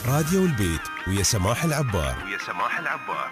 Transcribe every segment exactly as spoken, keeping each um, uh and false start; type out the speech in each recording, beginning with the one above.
راديو البيت ويا سماح العبار ويا سماح العبار.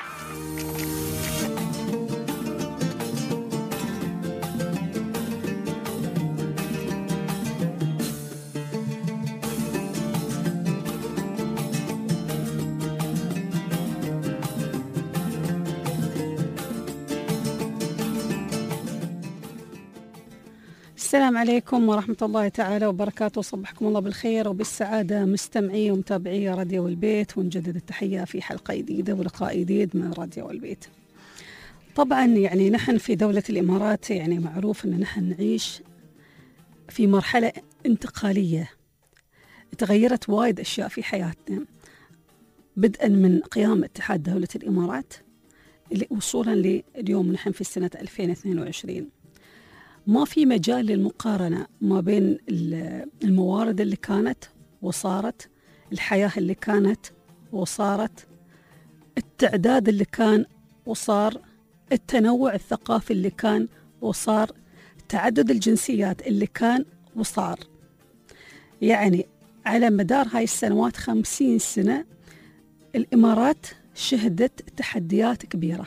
السلام عليكم ورحمة الله تعالى وبركاته. صبحكم الله بالخير وبالسعادة مستمعي ومتابعي راديو البيت، ونجدد التحية في حلقة جديدة ولقاء جديد من راديو البيت. طبعا يعني نحن في دولة الإمارات يعني معروف أن نحن نعيش في مرحلة انتقالية، تغيرت وايد أشياء في حياتنا، بدءا من قيام اتحاد دولة الإمارات اللي وصولا لليوم نحن في سنة ألفين واثنين وعشرين. ما في مجال للمقارنة ما بين الموارد اللي كانت وصارت، الحياة اللي كانت وصارت، التعداد اللي كان وصار، التنوع الثقافي اللي كان وصار، تعدد الجنسيات اللي كان وصار. يعني على مدار هاي السنوات خمسين سنة الإمارات شهدت تحديات كبيرة،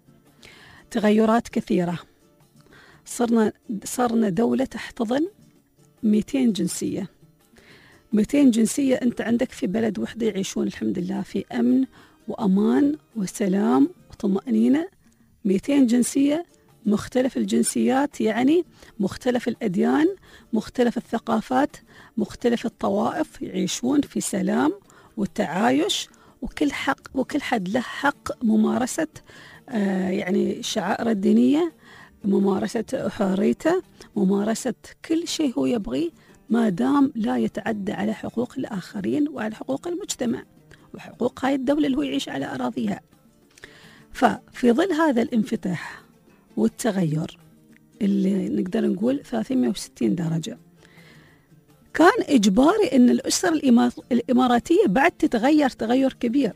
تغيرات كثيرة. صرنا صرنا دولة تحتضن مئتين جنسية. مئتين جنسية أنت عندك في بلد وحدة يعيشون الحمد لله في أمن وأمان وسلام وطمأنينة. مئتين جنسية، مختلف الجنسيات، يعني مختلف الأديان، مختلف الثقافات، مختلف الطوائف، يعيشون في سلام والتعايش، وكل حق وكل حد له حق ممارسة آه يعني شعائر الدينية، ممارسة حريته، ممارسة كل شيء هو يبغيه ما دام لا يتعدى على حقوق الآخرين وعلى حقوق المجتمع وحقوق هاي الدولة اللي هو يعيش على أراضيها. ففي ظل هذا الانفتاح والتغير اللي نقدر نقول ثلاثمئة وستين درجة، كان إجباري أن الأسرة الإماراتية بعد تتغير تغير كبير.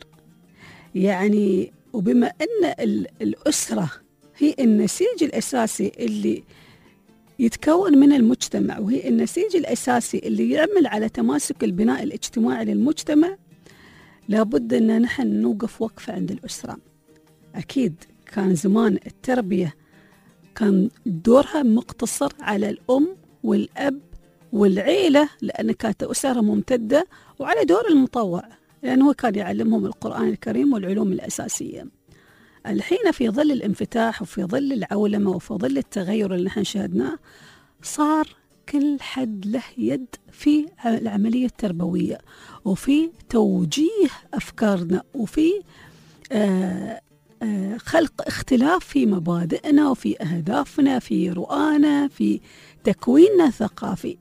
يعني وبما أن الأسرة هي النسيج الأساسي اللي يتكون من المجتمع، وهي النسيج الأساسي اللي يعمل على تماسك البناء الاجتماعي للمجتمع، لابد أن نحن نوقف وقفة عند الأسرة. أكيد كان زمان التربية كان دورها مقتصر على الأم والأب والعيلة، لأن كانت أسرة ممتدة، وعلى دور المطوع لأنه كان يعلمهم القرآن الكريم والعلوم الأساسية. الحين في ظل الانفتاح وفي ظل العولمة وفي ظل التغير اللي نحن شاهدناه، صار كل حد له يد في العملية التربوية وفي توجيه أفكارنا وفي آه آه خلق اختلاف في مبادئنا وفي أهدافنا، في رؤانا، في تكويننا الثقافي.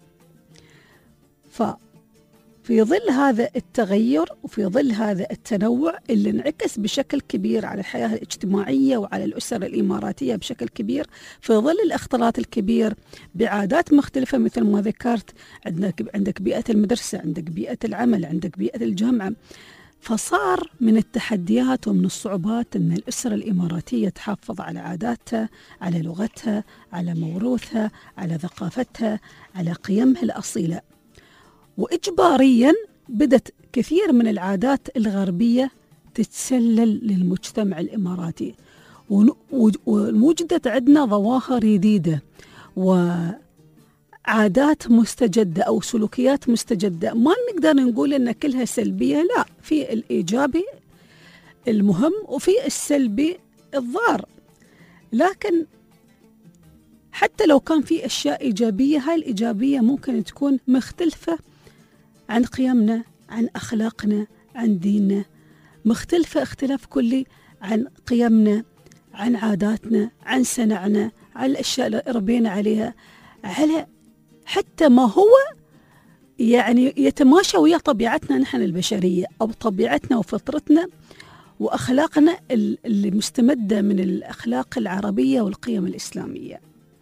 ففي ظل هذا التغير وفي ظل هذا التنوع اللي انعكس بشكل كبير على الحياة الاجتماعية وعلى الأسرة الإماراتية بشكل كبير، في ظل الاختلاط الكبير بعادات مختلفة مثل ما ذكرت، عندك عندك بيئة المدرسة، عندك بيئة العمل، عندك بيئة الجامعة، فصار من التحديات ومن الصعوبات أن الأسرة الإماراتية تحافظ على عاداتها، على لغتها، على موروثها، على ثقافتها، على قيمها الأصيلة. وإجباريا بدت كثير من العادات الغربية تتسلل للمجتمع الإماراتي، ووجدت عندنا ظواهر جديدة وعادات مستجدة أو سلوكيات مستجدة. ما نقدر نقول أن كلها سلبية، لا، في الإيجابي المهم وفي السلبي الضار. لكن حتى لو كان في أشياء إيجابية، هاي الإيجابية ممكن تكون مختلفة عن قيمنا، عن أخلاقنا، عن ديننا، مختلفة اختلاف كلي عن قيمنا، عن عاداتنا، عن سنعنا، عن الأشياء اللي ربينا عليها، على حتى ما هو يعني يتماشى ويا طبيعتنا نحن البشرية، أو طبيعتنا وفطرتنا وأخلاقنا اللي مستمدة من الأخلاق العربية والقيم الإسلامية.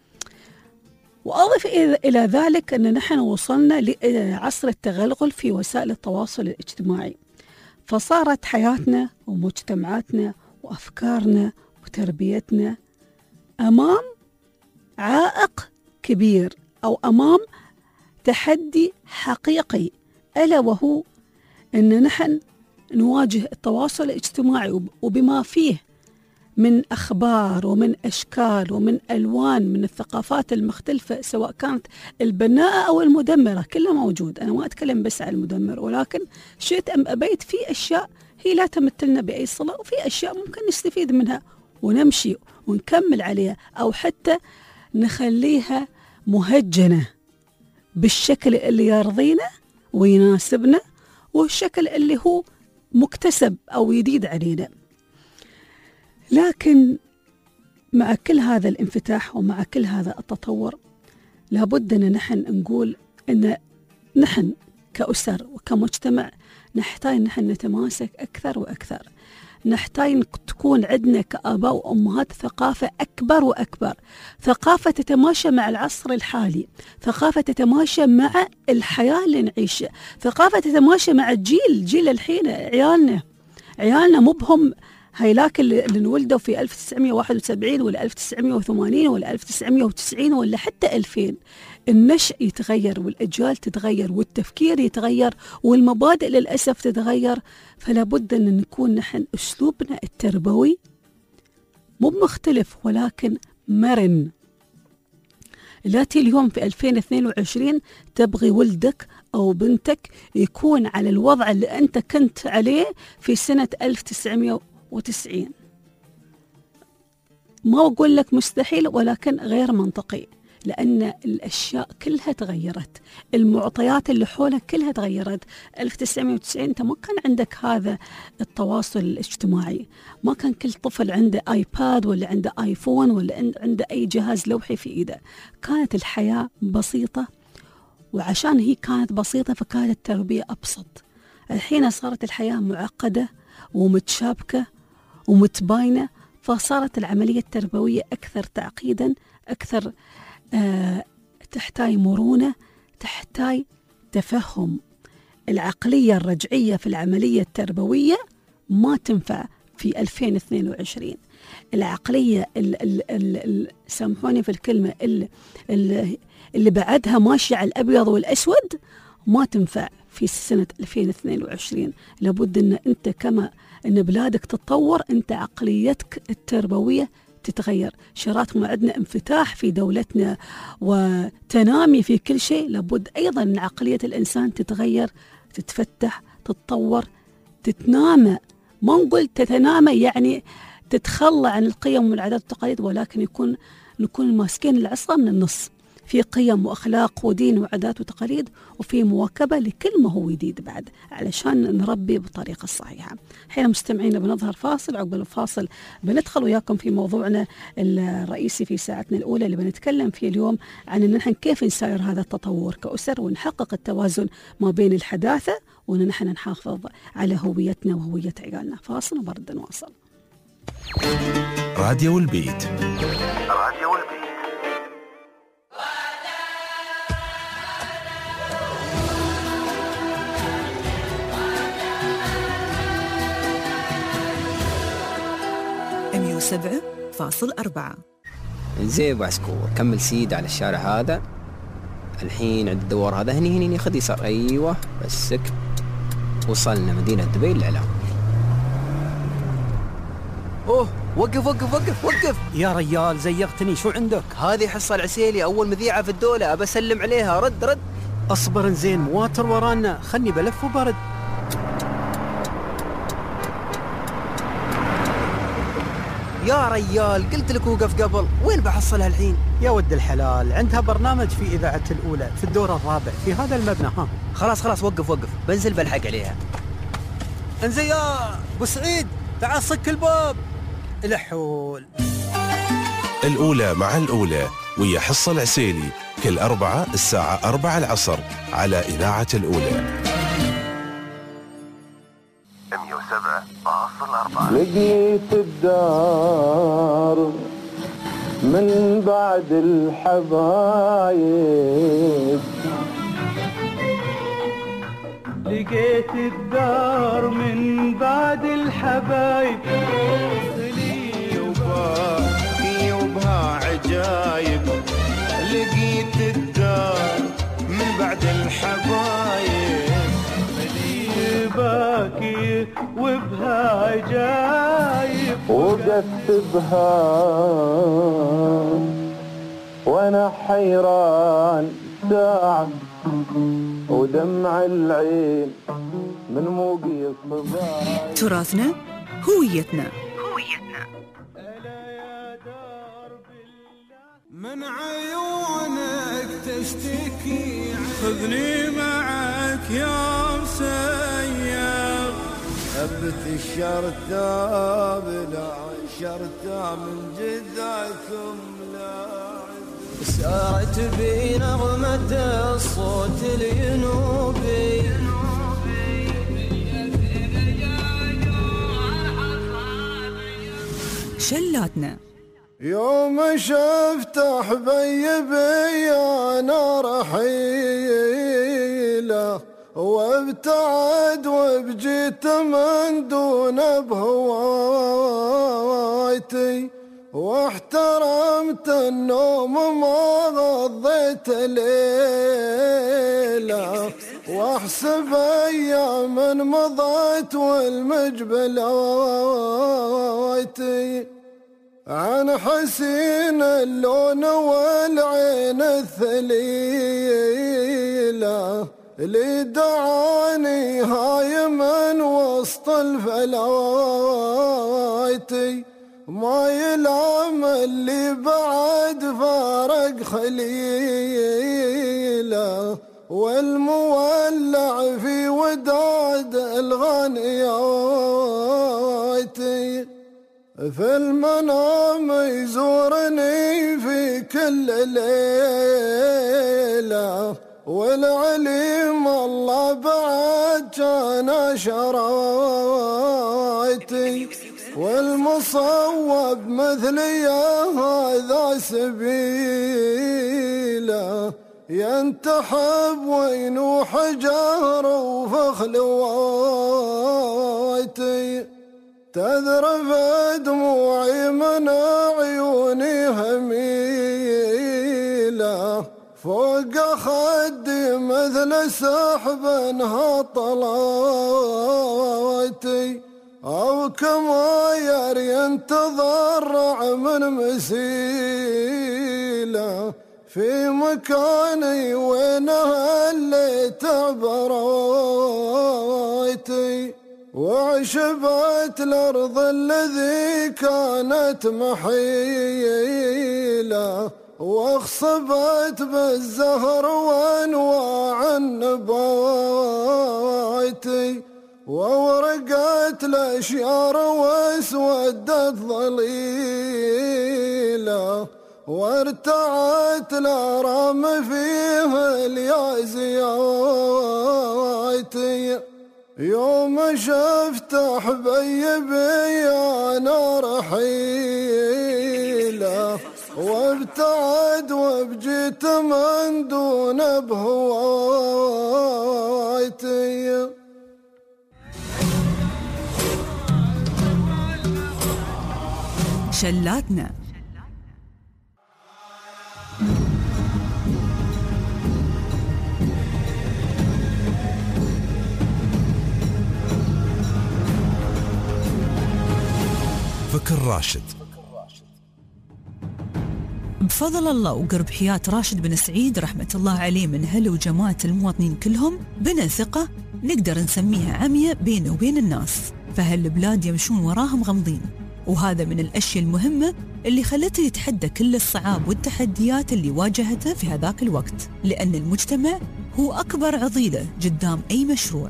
وأضف إلى ذلك أن نحن وصلنا لعصر التغلغل في وسائل التواصل الاجتماعي، فصارت حياتنا ومجتمعاتنا وأفكارنا وتربيتنا أمام عائق كبير أو أمام تحدي حقيقي، ألا وهو أن نحن نواجه التواصل الاجتماعي وبما فيه من أخبار ومن أشكال ومن ألوان من الثقافات المختلفة، سواء كانت البناءة أو المدمرة، كلها موجود. أنا ما أتكلم بس عن المدمر، ولكن شئت أم أبيت في أشياء هي لا تمثلنا بأي صلة، وفي أشياء ممكن نستفيد منها ونمشي ونكمل عليها، أو حتى نخليها مهجنة بالشكل اللي يرضينا ويناسبنا، والشكل اللي هو مكتسب أو جديد علينا. لكن مع كل هذا الانفتاح ومع كل هذا التطور، لابد أن نحن نقول أن نحن كأسر وكمجتمع نحتاج نحن نتماسك أكثر وأكثر. نحتاج تكون عندنا كآباء وأمهات ثقافة أكبر وأكبر، ثقافة تتماشى مع العصر الحالي، ثقافة تتماشى مع الحياة اللي نعيشها، ثقافة تتماشى مع الجيل جيل الحين. عيالنا عيالنا مو بهم هيلاك اللي انولدوا في ألف وتسعمائة وواحد وسبعين ولا ألف وتسعمائة وثمانين ولا ألف وتسعمائة وتسعين ولا حتى ألفين. النشء يتغير والأجيال تتغير والتفكير يتغير والمبادئ للأسف تتغير. فلا بد أن نكون نحن أسلوبنا التربوي مو مختلف ولكن مرن. التي اليوم في ألفين واثنين وعشرين تبغي ولدك أو بنتك يكون على الوضع اللي أنت كنت عليه في سنة ألف وتسعمائة وتسعين. ما أقول لك مستحيل، ولكن غير منطقي، لأن الأشياء كلها تغيرت، المعطيات اللي حولك كلها تغيرت. ألف وتسعمائة وتسعين أنت ما كان عندك هذا التواصل الاجتماعي، ما كان كل طفل عنده آيباد ولا عنده آيفون ولا عنده أي جهاز لوحي في إيده. كانت الحياة بسيطة، وعشان هي كانت بسيطة فكانت التربية أبسط. الحين صارت الحياة معقدة ومتشابكة ومتباينة، فصارت العملية التربوية أكثر تعقيدا، أكثر آه تحتاج مرونة، تحتاج تفهم. العقلية الرجعية في العملية التربوية ما تنفع في ألفين واثنين وعشرين. العقلية ال ال ال ال سامحوني في الكلمة ال ال اللي بعدها ماشي على الأبيض والأسود ما تنفع في سنة ألفين واثنين وعشرين. لابد أن أنت كما أن بلادك تتطور، أنت عقليتك التربوية تتغير. شراتنا عندنا انفتاح في دولتنا وتنامي في كل شيء، لابد أيضا أن عقلية الإنسان تتغير، تتفتح، تتطور، تتنامى. ما نقول تتنامى يعني تتخلى عن القيم والعادات والتقاليد، ولكن يكون نكون ماسكين العصا من النص، في قيم وأخلاق ودين وعادات وتقاليد، وفي مواكبة لكل ما هو جديد بعد، علشان نربي بالطريقة الصحيحة. حين مستمعين بنظهر فاصل، عقب الفاصل بندخل وياكم في موضوعنا الرئيسي في ساعتنا الأولى اللي بنتكلم فيه اليوم عن إن نحن كيف نساير هذا التطور كأسر ونحقق التوازن ما بين الحداثة وإن نحن نحافظ على هويتنا وهوية عيالنا. فاصل وبرد نواصل. راديو البيت. راديو البيت. مية وسبعة فاصل أربعة. زين ابو عسكور، كمل سيد على الشارع هذا، الحين عند الدوار هذا هني هني خذ يسار. ايوه بسك، وصلنا مدينة دبي الإعلام. اوه وقف وقف وقف وقف يا ريال زيغتني، شو عندك؟ هذه حصة العسيلي أول مذيعة في الدولة، أبى أسلم عليها. رد رد. أصبر زين، مواتر ورانا، خلني بلف وبرد. يا ريال قلت لك وقف قبل، وين بحصلها الحين؟ يا ود الحلال، عندها برنامج في إذاعة الأولى في الدور الرابع في هذا المبنى. ها خلاص خلاص وقف وقف، بنزل بلحق عليها. انزين يا أبو سعيد، تعال صك الباب. الحول الأولى مع الأولى ويا حصة العسيلي كل أربعة الساعة أربعة العصر على إذاعة الأولى. مية وسبعة فاصل أربعة. لقيت الدار من بعد الحبايب، لقيت الدار من بعد الحبايب، في وبها عجايب. لقيت الدار من بعد الحبايب، باكي وبها عجايب وقتبها وانا حيران ساعة ودمع العين من موقي الصباح. تراثنا هويتنا. من عيونك تشتكي خذني معك يا مسير. أبت الشرطة بلا شرطة من جدكم لاعب. سارت بي نغمة الصوت الينوبي شلاتنا. يوم شفت حبيبي انا رحيله وابتعد وبجيت من دون بهوايتي واحترمت النوم ما غضيت ليله واحسب ايام مضت والمجبل وايتي عن حسين اللون والعين الثليلة اللي دعاني هايما وسط الفلايتي ما يلام اللي بعد فارق خليله والمولع في وداد الغنياتي في المنام يزورني في كل ليلة والعليم الله بعد كان شرايتي والمصوب مثلي هذا سبيله ينتحب وينوح جهر وفخل وايتي تذرف دموعي من عيوني هميلة فوق خدي مثل سحب هطلاتي أو كما يري ينتضرع من مسيلة في مكاني وينها اللي تعبرايتي وعشبت الأرض الذي كانت محيلة واخصبت بالزهر وانواع النباتي وورقت الأشيار واسودت ظليلة وارتعت الأرام فيها اليازياتي يوم شفت حبيبي انا رحيله وابتعد وبجيت من دون بهوايتي. شلاتنا. فكر راشد. بفضل الله وقرب حياة راشد بن سعيد رحمة الله عليه من هل وجماعة المواطنين كلهم بنى ثقة نقدر نسميها عمية بينه وبين الناس، فهل البلاد يمشون وراهم غمضين، وهذا من الأشياء المهمة اللي خلته يتحدى كل الصعاب والتحديات اللي واجهته في هذاك الوقت، لأن المجتمع هو أكبر عضيلة قدام أي مشروع.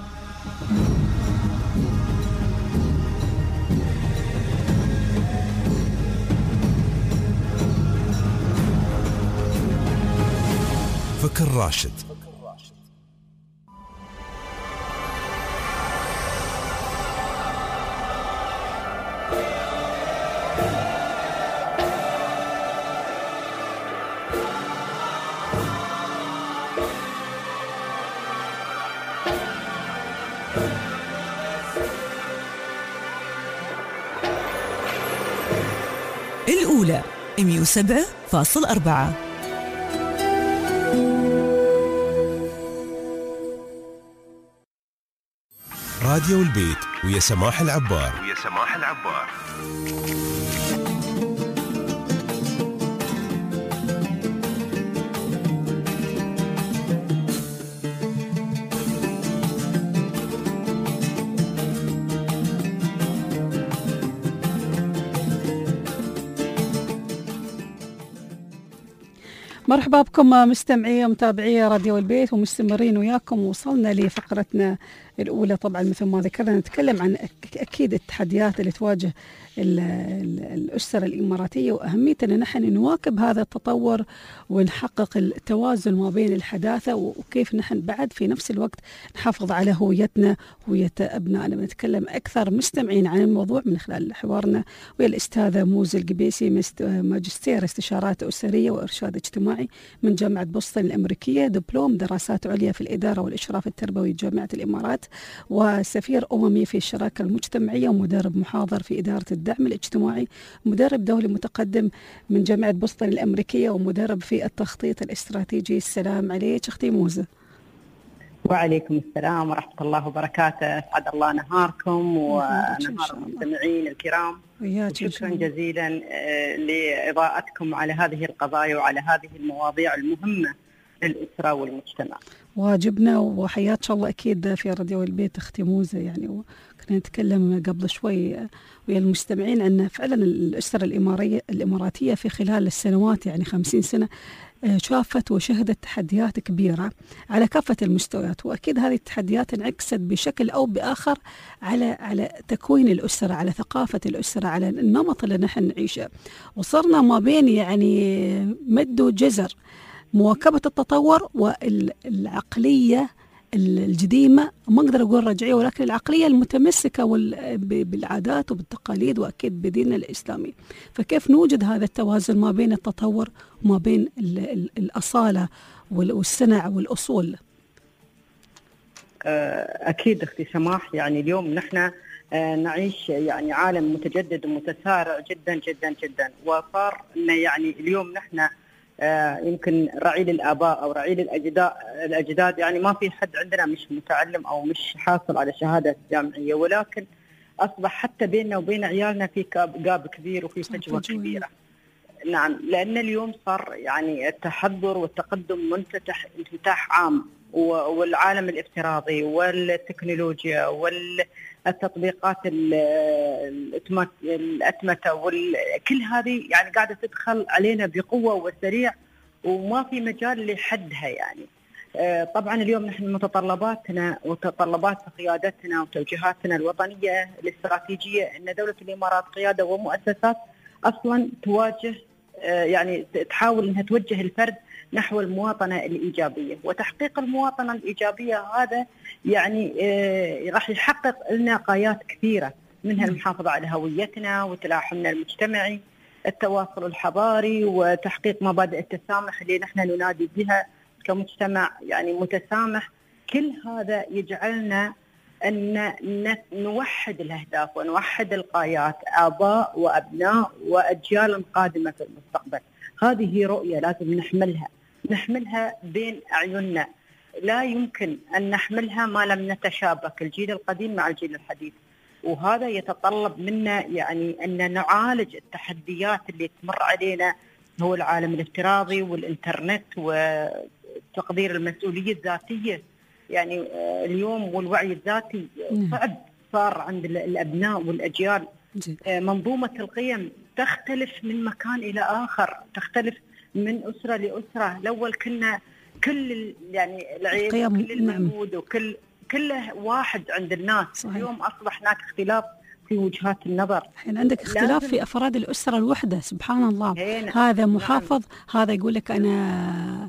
فكر راشد. الأولى مئة وسبعة فاصل أربعة. راديو البيت ويا سماح العبار ويا سماح العبار مرحبا بكم مستمعي ومتابعي راديو البيت ومستمرين وياكم. وصلنا لفقرتنا الأولى. طبعا مثل ما ذكرنا نتكلم عن أكيد التحديات اللي تواجه الأسرة الإماراتية وأهمية أن نحن نواكب هذا التطور ونحقق التوازن ما بين الحداثة وكيف نحن بعد في نفس الوقت نحافظ على هويتنا هوية أبنائنا. بنتكلم أكثر مستمعين عن الموضوع من خلال حوارنا ويا الأستاذة موزة القبيسي، ماجستير استشارات أسرية وإرشاد اجتماعي من جامعة بوسطن الأمريكية، دبلوم دراسات عليا في الإدارة والإشراف التربوي جامعة الإمارات، وسفير أممي في الشراكة المجتمعية ومدرب محاضر في إدارة الدعم الاجتماعي، مدرب دولي متقدم من جامعة بوسطن الأمريكية ومدرب في التخطيط الاستراتيجي. السلام عليك أختي موزة. وعليكم السلام ورحمة الله وبركاته. أسعد الله نهاركم ونهار المستمعين الكرام. شكرا جزيلا لإضاءتكم على هذه القضايا وعلى هذه المواضيع المهمة للأسرة والمجتمع. واجبنا وحياك الله أكيد في راديو البيت أختي موزة. يعني كنا نتكلم قبل شوي ويا المستمعين أن فعلا الأسرة الإمارية الإماراتية في خلال السنوات يعني خمسين سنة شافت وشهدت تحديات كبيرة على كافة المستويات، وأكيد هذه التحديات انعكست بشكل أو بآخر على على تكوين الأسرة، على ثقافة الأسرة، على النمط اللي نحن نعيشه. وصرنا ما بين يعني مد وجزر، مواكبة التطور والعقلية الجديمة، ما أقدر أقول رجعية، ولكن العقلية المتمسكة بالعادات وبالتقاليد وأكيد بديننا الإسلامي. فكيف نوجد هذا التوازن ما بين التطور وما بين الأصالة والسنع والأصول؟ أكيد أختي سماح. يعني اليوم نحن نعيش يعني عالم متجدد ومتسارع جدا جدا جدا، وصار إنه يعني اليوم نحن آه يمكن رعيل الآباء أو رعيل الأجداد الأجداد يعني ما في حد عندنا مش متعلم أو مش حاصل على شهادة جامعية، ولكن أصبح حتى بيننا وبين عيالنا في جاب كبير وفي فجوة كبيرة. نعم، لأن اليوم صار يعني التحضر والتقدم منفتح انفتاح عام، والعالم الافتراضي والتكنولوجيا والتطبيقات الأتمتة وكل هذه يعني قاعدة تدخل علينا بقوة وسريع وما في مجال لحدها. يعني طبعا اليوم نحن متطلباتنا وتطلبات قيادتنا وتوجيهاتنا الوطنية الاستراتيجية أن دولة الإمارات قيادة ومؤسسات أصلا تواجه يعني تحاول أنها توجه الفرد نحو المواطنة الإيجابية، وتحقيق المواطنة الإيجابية هذا يعني آه راح يحقق لنا غايات كثيرة، منها المحافظة على هويتنا وتلاحمنا المجتمعي، التواصل الحضاري، وتحقيق مبادئ التسامح اللي نحن ننادي بها كمجتمع يعني متسامح. كل هذا يجعلنا أن نوحد الأهداف ونوحد الغايات، آباء وأبناء وأجيال قادمة في المستقبل. هذه رؤية لازم نحملها نحملها بين أعيننا، لا يمكن أن نحملها ما لم نتشابك الجيل القديم مع الجيل الحديث. وهذا يتطلب منا يعني أن نعالج التحديات اللي تمر علينا، هو العالم الافتراضي والإنترنت وتقدير المسؤولية الذاتية. يعني اليوم والوعي الذاتي صعب صار عند الأبناء والأجيال. منظومة القيم تختلف من مكان إلى آخر، تختلف من أسرة لأسرة. الأول كنا كل يعني العيب كل الموجود وكل كله واحد عند الناس. صحيح. اليوم أصبح هناك اختلاف في وجهات النظر. الحين عندك اختلاف في أفراد الأسرة الوحدة، سبحان الله. هذا محافظ، نعم. هذا يقول لك أنا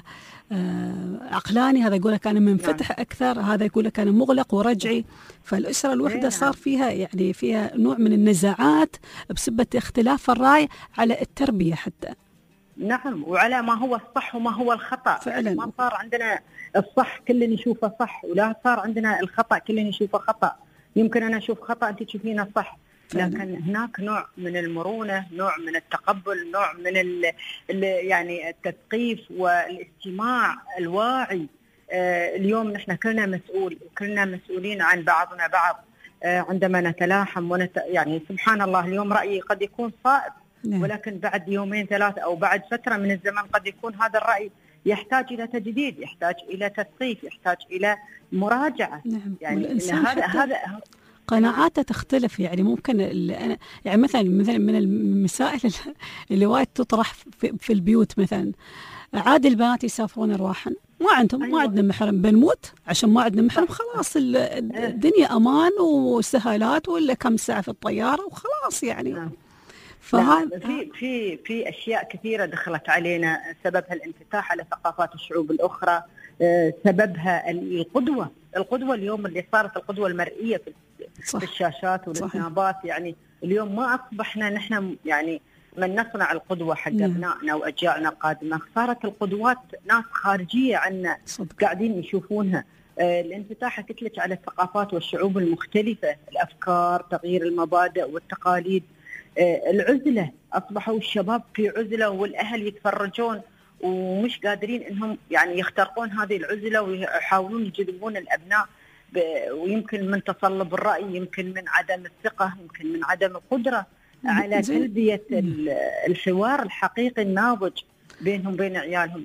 عقلاني، هذا يقول لك أنا منفتح نعم. أكثر، هذا يقول لك أنا مغلق ورجعي. فالأسرة الوحدة صار فيها يعني فيها نوع من النزاعات بسبب اختلاف الرأي على التربية حتى. نعم، وعلى ما هو الصح وما هو الخطأ. فعلا. ما صار عندنا الصح كل نشوفه صح، ولا صار عندنا الخطأ كل نشوفه خطأ. يمكن أنا أشوف خطأ أنت تشوفينه صح. لكن هناك نوع من المرونة، نوع من التقبل، نوع من ال ال يعني التثقيف والاستماع الواعي. آه اليوم نحن كلنا مسؤول وكلنا مسؤولين عن بعضنا بعض. عندما نتلاحم ونت... يعني سبحان الله اليوم رأيي قد يكون صائب، نعم. ولكن بعد يومين ثلاثة أو بعد فترة من الزمن قد يكون هذا الرأي يحتاج إلى تجديد، يحتاج إلى تثقيف، يحتاج إلى مراجعة. نعم. يعني هذا هذا قناعاته تختلف. يعني ممكن يعني مثلا مثلا من المسائل اللي وايد تطرح في, في البيوت، مثلا عادي البنات يسافرون ارواحا، ما عندهم أيوة. ما عندنا محرم، بنموت عشان ما عندنا محرم، خلاص الدنيا امان وسهالات، ولا كم ساعه في الطياره وخلاص يعني. نعم. فهذا في في في اشياء كثيره دخلت علينا، سببها الانفتاح على ثقافات الشعوب الاخرى، سببها القدوه، القدوه اليوم اللي صارت القدوه المرئيه في, في الشاشات والسنابات. يعني اليوم ما اصبحنا نحن يعني من نصنع القدوه حق ابنائنا واجيالنا القادمه، صارت القدوات ناس خارجيه عنا قاعدين يشوفونها. الانفتاح قلت لك على الثقافات والشعوب المختلفه، الافكار، تغيير المبادئ والتقاليد، العزله، اصبحوا الشباب في عزله والاهل يتفرجون ومش قادرين انهم يعني يخترقون هذه العزله ويحاولون يجذبون الابناء، ويمكن من تصلب الراي، يمكن من عدم الثقه، يمكن من عدم القدره على تلبيه الحوار الحقيقي الناضج بينهم بين عيالهم.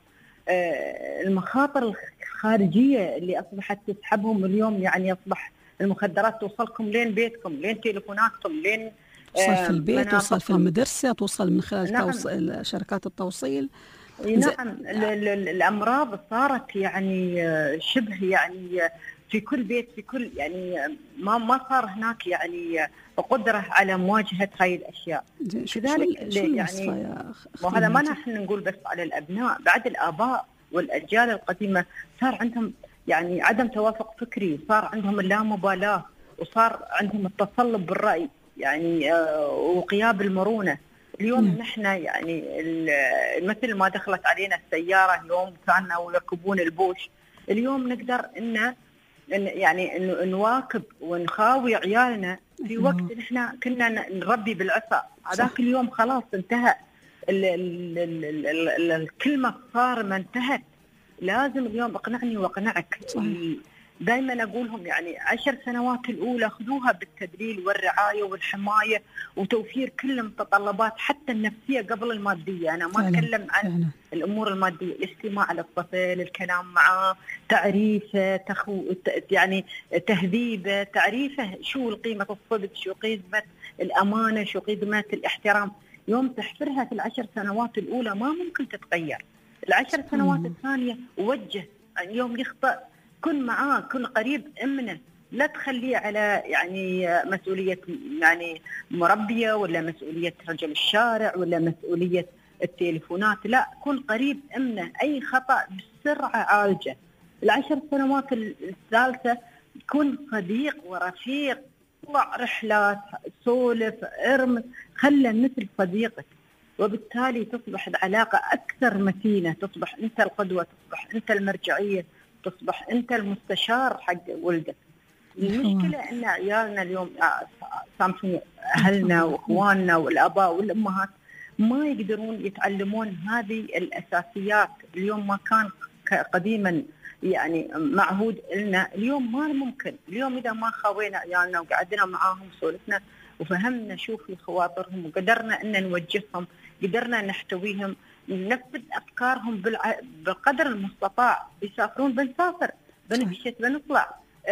المخاطر الخارجيه اللي اصبحت تسحبهم اليوم، يعني اصبح المخدرات توصلكم لين بيتكم، لين تليفوناتكم، لين توصل في البيت، توصل في المدرسه، توصل من خلال نعم. توصل شركات التوصيل. نعم. الامراض صارت يعني شبه يعني في كل بيت، في كل يعني ما ما صار هناك يعني قدره على مواجهه هاي الاشياء. كذلك يعني وهذا ما نحن نقول بس على الابناء، بعد الاباء والاجيال القديمه صار عندهم يعني عدم توافق فكري، صار عندهم اللامبالاه، وصار عندهم التصلب بالراي يعني وغياب المرونه. اليوم م. نحن يعني مثل ما دخلت علينا السياره اليوم كانوا يركبون البوش، اليوم نقدر ان يعني انه نواكب ونخاوي عيالنا في وقت نحن كنا نربي بالعصا. هذاك اليوم خلاص انتهى، ال ال ال ال ال الكلمه صارمه انتهت. لازم اليوم اقنعني واقنعك. دائما اقولهم يعني عشر سنوات الاولى خذوها بالتدليل والرعايه والحمايه وتوفير كل المتطلبات حتى النفسيه قبل الماديه. انا ما اتكلم عن فعلا. الامور الماديه، الاستماع للطفل، الكلام معه، تعريفه، تخو يعني تهذيبه، تعريفه شو قيمه الصدق، شو قيمه الامانه، شو قيمه الاحترام. يوم تحفرها في العشر سنوات الاولى ما ممكن تتغير. العشر سنوات الثانيه وجه، يوم يخطئ كن معاه، كن قريب منه، لا تخليه على يعني مسؤولية يعني مربية ولا مسؤولية رجل الشارع ولا مسؤولية التليفونات، لا كن قريب منه، أي خطأ بسرعة عالجه. العشر سنوات الثالثة كن صديق ورفيق، طلع رحلات، سولف، ارمس، خله مثل صديقك، وبالتالي تصبح العلاقة أكثر متينة، تصبح أنت القدوة، تصبح أنت المرجعية، تصبح أنت المستشار حق ولدك. المشكلة أن عيالنا اليوم سامحوني أهلنا وإخواننا والآباء والأمهات ما يقدرون يتعلمون هذه الأساسيات. اليوم ما كان قديما يعني معهود لنا، اليوم ما ممكن. اليوم إذا ما خاوينا عيالنا وقعدنا معاهم وسولفنا وفهمنا شو في خواطرهم وقدرنا أن نوجههم، قدرنا نحتويهم، ننفذ أفكارهم بالقدر المستطاع. بيسافرون بنسافر، بنمشي بنطلع،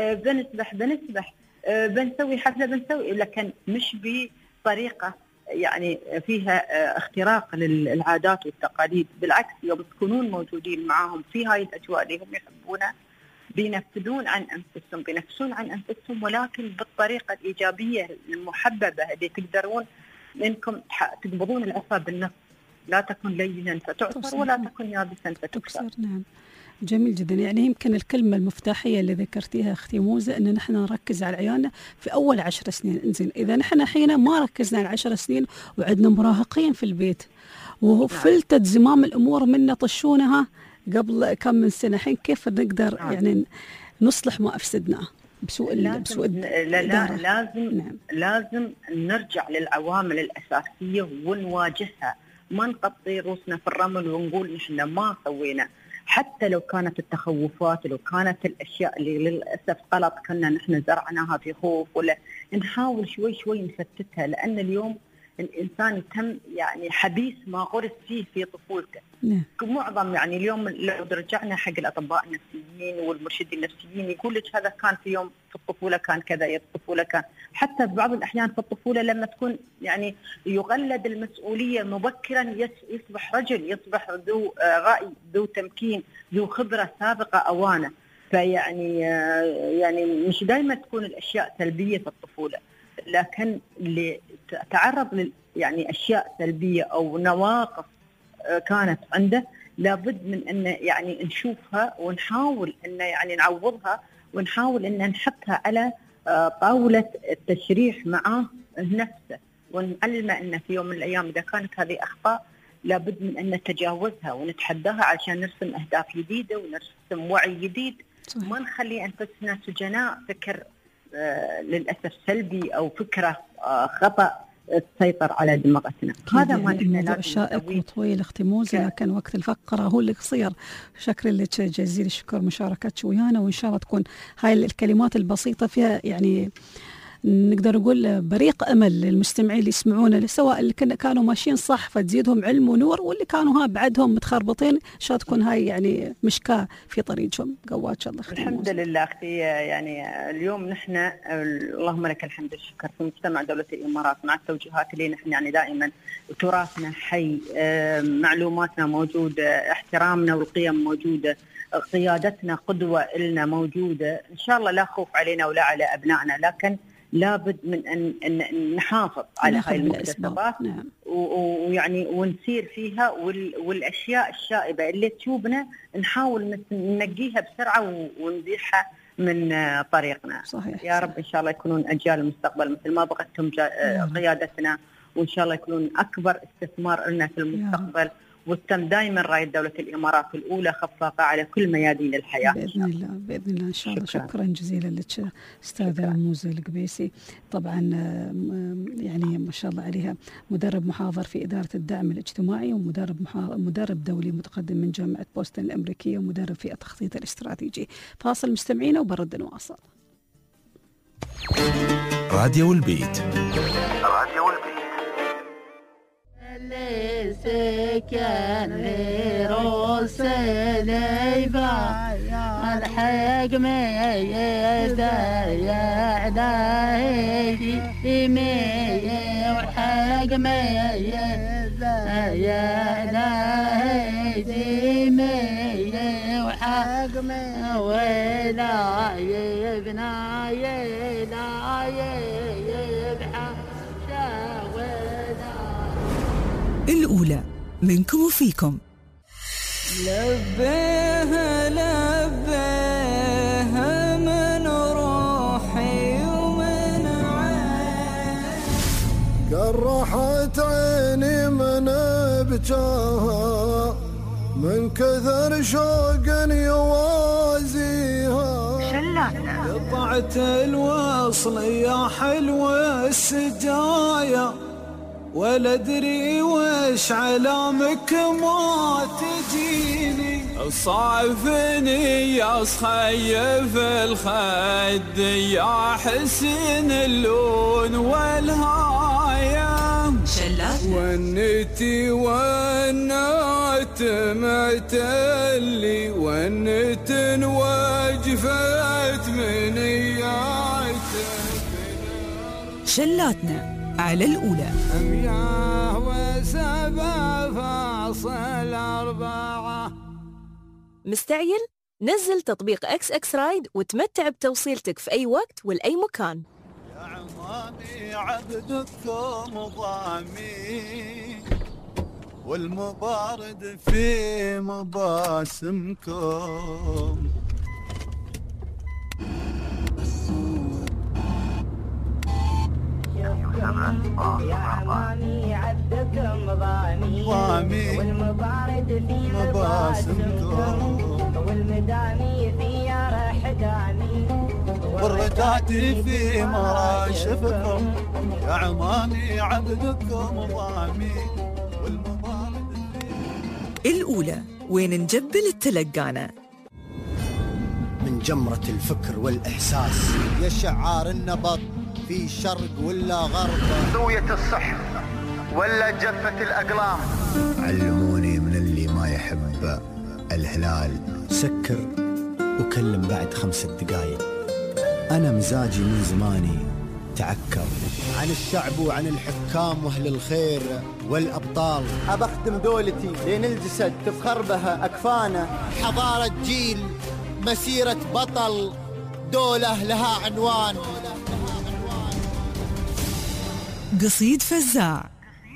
بنسبح بنسبح، بنسوي حفلة بنسوي، لكن مش بطريقة يعني فيها اختراق للعادات والتقاليد. بالعكس يوم تكونون موجودين معاهم في هاي الأجواء اللي هم يحبونها بينفذون عن أنفسهم، بينفسون عن أنفسهم، ولكن بالطريقة الإيجابية المحببة اللي تقدرون إنكم تقبضون العصا بالنص. لا تكن لينا فتعصر ولا تكن يابسا فتكسر. نعم، جميل جدا. يعني يمكن الكلمة المفتاحية اللي ذكرتيها أختي موزة أن نحن نركز على عيالنا في أول عشر سنين. إنزين إذا نحن حين ما ركزنا على عشر سنين وعندنا مراهقين في البيت وفلتت زمام الأمور منا طشونها قبل كم من سنة، حين كيف نقدر نعم. يعني نصلح ما أفسدناه بسوء لازم بسوء لا لا لازم نعم. لازم نرجع للعوامل الأساسية ونواجهها، ما نقطي روسنا في الرمل ونقول نحن ما سوينا. حتى لو كانت التخوفات، لو كانت الأشياء اللي للأسف غلط كنا نحن زرعناها في خوف، ولا نحاول شوي شوي نفتتها، لأن اليوم الإنسان تم يعني حبيس ما غرس فيه في طفولته. نعم. معظم يعني اليوم لو رجعنا حق الأطباء النفسيين والمرشدين النفسيين يقول لك هذا كان في يوم في الطفولة كان كذا، في الطفولة كان، حتى بعض الأحيان في الطفولة لما تكون يعني يغلد المسؤولية مبكرا يصبح رجل، يصبح ذو رأي، ذو تمكين، ذو خبرة سابقة أوانه. فيعني يعني مش دائما تكون الأشياء سلبية في الطفولة، لكن اللي تعرض ل يعني أشياء سلبية أو نواقص كانت عنده لابد من أن يعني نشوفها ونحاول أن يعني نعوضها، ونحاول أن نحطها على طاولة التشريح معاه نفسه، ونعلمه أن في يوم من الأيام إذا كانت هذه أخطاء لابد من أن نتجاوزها ونتحداها عشان نرسم أهداف جديدة ونرسم وعي جديد. صحيح. ما نخلي أنفسنا سجناء فكر آه للأسف سلبي أو فكرة آه خطأ تسيطر على دماغنا. هذا ما نحن لازم شائك وطويل اختي موزة، لكن وقت الفقرة هو اللي قصير. شكرا لك جزيل الشكر مشاركتك ويانا، وإن شاء الله تكون هاي الكلمات البسيطة فيها يعني نقدر نقول بريق أمل للمستمعين اللي يسمعونا، سواء اللي كانوا ماشيين صح فتزيدهم علم ونور، واللي كانوا ها بعدهم متخربطين، شاء تكون هاي يعني مشكاة في طريقهم. قواتش الله. الحمد لله أختي، يعني اليوم نحن اللهم لك الحمد والشكر في مجتمع دولة الإمارات مع التوجيهات اللي نحن يعني دائما تراثنا حي، معلوماتنا موجودة، احترامنا والقيم موجودة، قيادتنا قدوة لنا موجودة. إن شاء الله لا خوف علينا ولا على أبنائنا، لكن لابد من أن, أن نحافظ على هاي المكتسبات. نعم. ويعني ونسير فيها، والأشياء الشائبة اللي تشوبنا نحاول ننقيها بسرعة ونزيحها من طريقنا. صحيح. يا رب إن شاء الله يكونون أجيال المستقبل مثل ما بغتهم قيادتنا، وإن شاء الله يكونون أكبر استثمار لنا في المستقبل، وتم دائما راية دولة الإمارات الأولى خفاقة على كل ميادين الحياة. بإذن الله بإذن الله إن شاء الله. شكرا, شكرا جزيلا لك أستاذة موزة القبيسي، طبعا يعني ما شاء الله عليها مدرب محاضر في إدارة الدعم الاجتماعي، ومدرب مدرب دولي متقدم من جامعة بوسطن الأمريكية، ومدرب في التخطيط الاستراتيجي. فاصل مستمعينا وبرد نواصل. راديو البيت. راديو البيت. اللي سكن لروس ليبا الحق ما يدايا دايدي مي وحق ما يدايا دايدي مي وحق ما ولا يبنا يلا يبحى الأولى منكم وفيكم. لبيها لبيها من روحي ومن عيني، قرحت عيني من بجاها من كثر شوق يوازيها. قطعت الوصل يا حلوة السجايا، ولا ادري وش علامك ما تجيني، صعفني يا صخيف الخد يا حسن اللون والهاية، ونتي ونات معتلي ونت وجفت منياتك. شلاتنا على الأولى. مياه وسبع فاصل أربعة. مستعجل؟ نزل تطبيق إكس إكس رايد وتمتع بتوصيلتك في أي وقت والأي مكان. يا عمامي عبدكم ضامي، والمبارد في مباسمكم. يا عمامي عبدكم ضامي، والمبارد في مباسمكم، والمدامي في رحداني، والرداتي في مراشفكم. يا عمامي عبدكم ضامي، والمبارد في. الأولى وين نجبل التلقانة. من جمرة الفكر والإحساس يا شعار النبض في شرق ولا غرب، ضوية الصح ولا جفة الأقلام. علموني من اللي ما يحب الهلال سكر وكلم بعد خمس دقايق. أنا مزاجي من زماني تعكر عن الشعب وعن الحكام واهل الخير والأبطال. أبخدم دولتي لين الجسد تفخر بها أكفانه. حضارة جيل، مسيرة بطل، دولة لها عنوان. قصيد فزاع.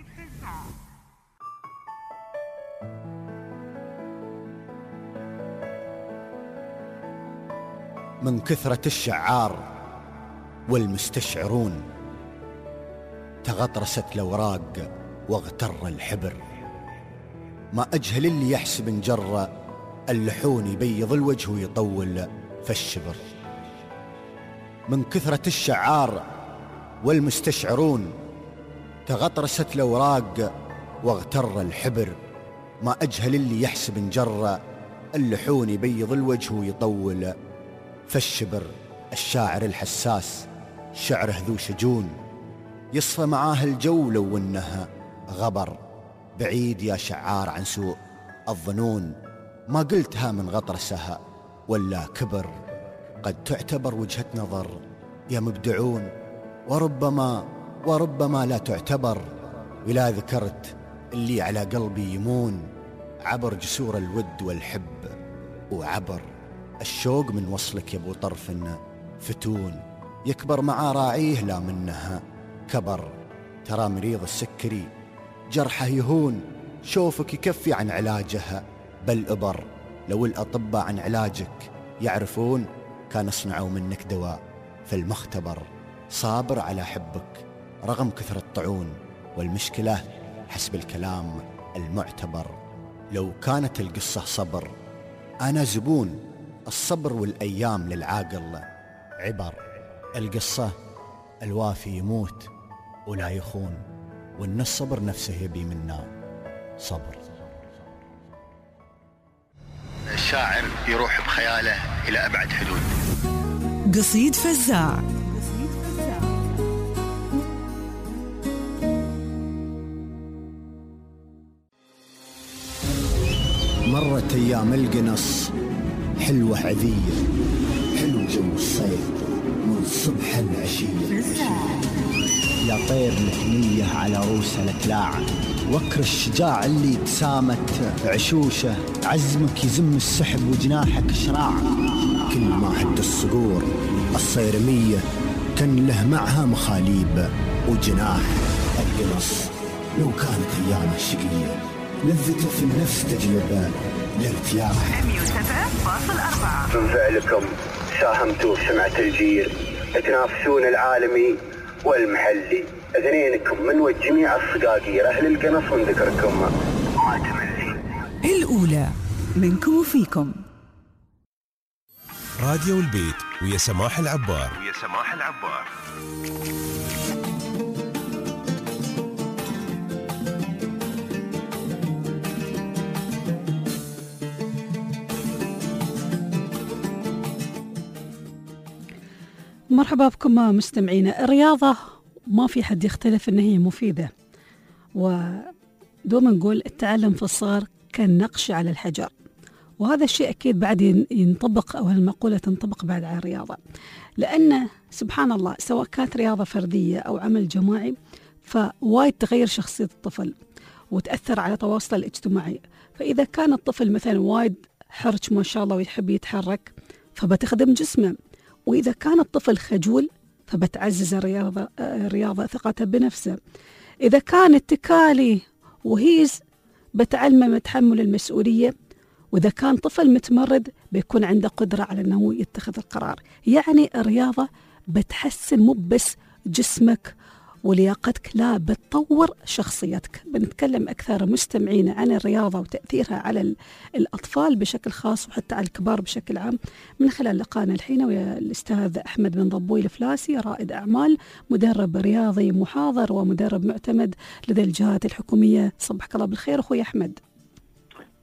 من كثرة الشعار والمستشعرون تغطرست الأوراق واغتر الحبر. ما أجهل اللي يحسب انجر اللحون يبيض الوجه ويطول فالشبر. من كثرة الشعار والمستشعرون تغطرست الأوراق واغتر الحبر. ما أجهل اللي يحسب انجر اللحون يبيض الوجه ويطول فالشبر. الشاعر الحساس شعره ذو شجون يصفى معاه الجو لو انها غبر. بعيد يا شعار عن سوء الظنون، ما قلتها من غطرسها ولا كبر. قد تعتبر وجهة نظر يا مبدعون، وربما وربما لا تعتبر. ولا ذكرت اللي على قلبي يمون عبر جسور الود والحب وعبر الشوق من وصلك يا ابو طرف فتون. يكبر مع راعيه لا منها كبر. ترى مريض السكري جرحه يهون، شوفك يكفي عن علاجها بل أبر. لو الأطباء عن علاجك يعرفون كان صنعوا منك دواء في المختبر. صابر على حبك رغم كثرة الطعون، والمشكلة حسب الكلام المعتبر. لو كانت القصة صبر أنا زبون، الصبر والأيام للعاقل عبر. القصة الوافي يموت ولا يخون، وإن الصبر نفسه يبي منا صبر. الشاعر يروح بخياله إلى أبعد حدود. قصيد فزاع. مرت أيام القنص حلوة عذية، حلو جو الصيف من صبح العشية. يا طير متنية على روسه الأكلاع، وكر الشجاع اللي تسامت عشوشه. عزمك يزم السحب وجناحك شراع، كل ما هد الصقور الصيرمية كان له معها مخاليب وجناح. القنص لو كانت أيامه شقية لذته في النفس تجلب الارتياح. مية وسبعة فاصل أربعة. من فعلكم ساهمتوا في سمعة الجيل، تنافسون العالمي والمحلي. اثنينكم من وجميع الصقاقير أهل القنص من ذكركم ما تملي. الأولى منكم وفيكم. راديو البيت ويا سماح العبار. ويا سماح العبار. مرحبا بكم مستمعينا. الرياضة ما في حد يختلف أنها هي مفيدة، ودوما نقول التعلم في الصغر كالنقش على الحجر، وهذا الشيء أكيد بعد ينطبق، أو هالمقولة تنطبق بعد على الرياضة، لأن سبحان الله سواء كانت رياضة فردية أو عمل جماعي فوايد تغير شخصية الطفل وتأثر على تواصله الاجتماعي. فإذا كان الطفل مثلا وايد حرج ما شاء الله ويحب يتحرك فبتخدم جسمه، وإذا كان الطفل خجول فبتعزز الرياضة, الرياضة ثقته بنفسه. إذا كان اتكالي وهيز بتعلمه تحمل المسؤولية، وإذا كان طفل متمرد بيكون عنده قدرة على أنه يتخذ القرار. يعني الرياضة بتحسن مو بس جسمك ولياقتك، لا بتطور شخصيتك. بنتكلم أكثر مستمعين عن الرياضة وتأثيرها على الأطفال بشكل خاص وحتى على الكبار بشكل عام من خلال لقاءنا الحين ويا الأستاذ أحمد بن ضبوي الفلاسي، رائد أعمال، مدرب رياضي محاضر ومدرب معتمد لدى الجهات الحكومية. صبحك الله بالخير أخوي أحمد.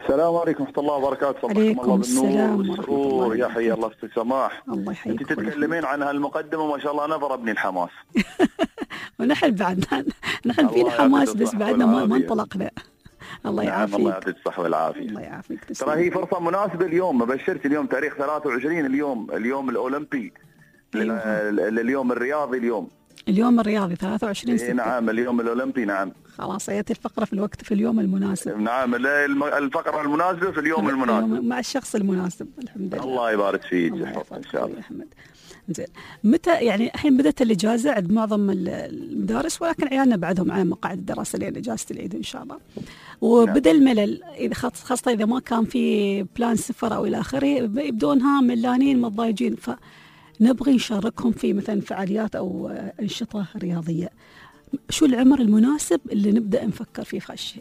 السلام عليكم ورحمة الله وبركاته. صباحكم الله بالنور والسرور. يا حي الله أستاذ سماح. الله يحييك. أنت تتكلمين عن هالمقدمة ما شاء الله أنا ضربني الحماس. ونحن بعد نحن فينا حماس بس بعدنا ما ما انطلقنا. الله يعافيك. الله يعطيك الصحة والعافية. الله يعافيك. ترى هي فرصة مناسبة اليوم، مبشرت اليوم تاريخ ثلاثة وعشرين اليوم اليوم الأولمبي. أيوة. اليوم الرياضي اليوم. اليوم الرياضي ثلاثة وعشرين ستة. نعم اليوم الأولمبي. نعم. خلاص هي الفقرة في الوقت في اليوم المناسب. نعم الفقرة المناسبة في اليوم المناسب مع الشخص المناسب. الحمد لله. الله يبارك فيك إن شاء الله. أحمد. زين متى يعني الحين بدأت الإجازة عند معظم المدارس، ولكن عيالنا بعدهم على مقاعد الدراسة لين إجازة العيد إن شاء الله. وبدأ الملل إذا خاصة إذا ما كان في بلان سفر أو إلى آخره يبدون ها ملانين متضايجين، فنبغي نشاركهم في مثلا فعاليات أو أنشطة رياضية. شو العمر المناسب اللي نبدأ نفكر فيه في هالشيء؟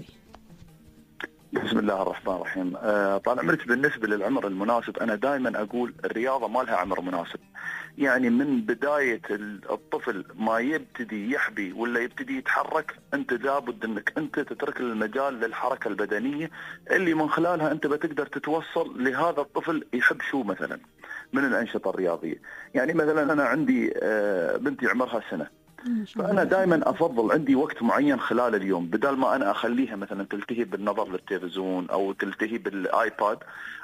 بسم الله الرحمن الرحيم. آه طال عمرك بالنسبة للعمر المناسب أنا دائما أقول الرياضة ما لها عمر مناسب. يعني من بداية الطفل ما يبتدي يحبي ولا يبتدي يتحرك أنت لابد أنك أنت تترك المجال للحركة البدنية اللي من خلالها أنت بتقدر تتوصل لهذا الطفل يحب شو مثلا من الأنشطة الرياضية. يعني مثلا أنا عندي آه بنتي عمرها سنة، فأنا دائما أفضل عندي وقت معين خلال اليوم بدل ما أنا أخليها مثلا تلتهي بالنظر للتلفزيون أو تلتهي بالآيباد،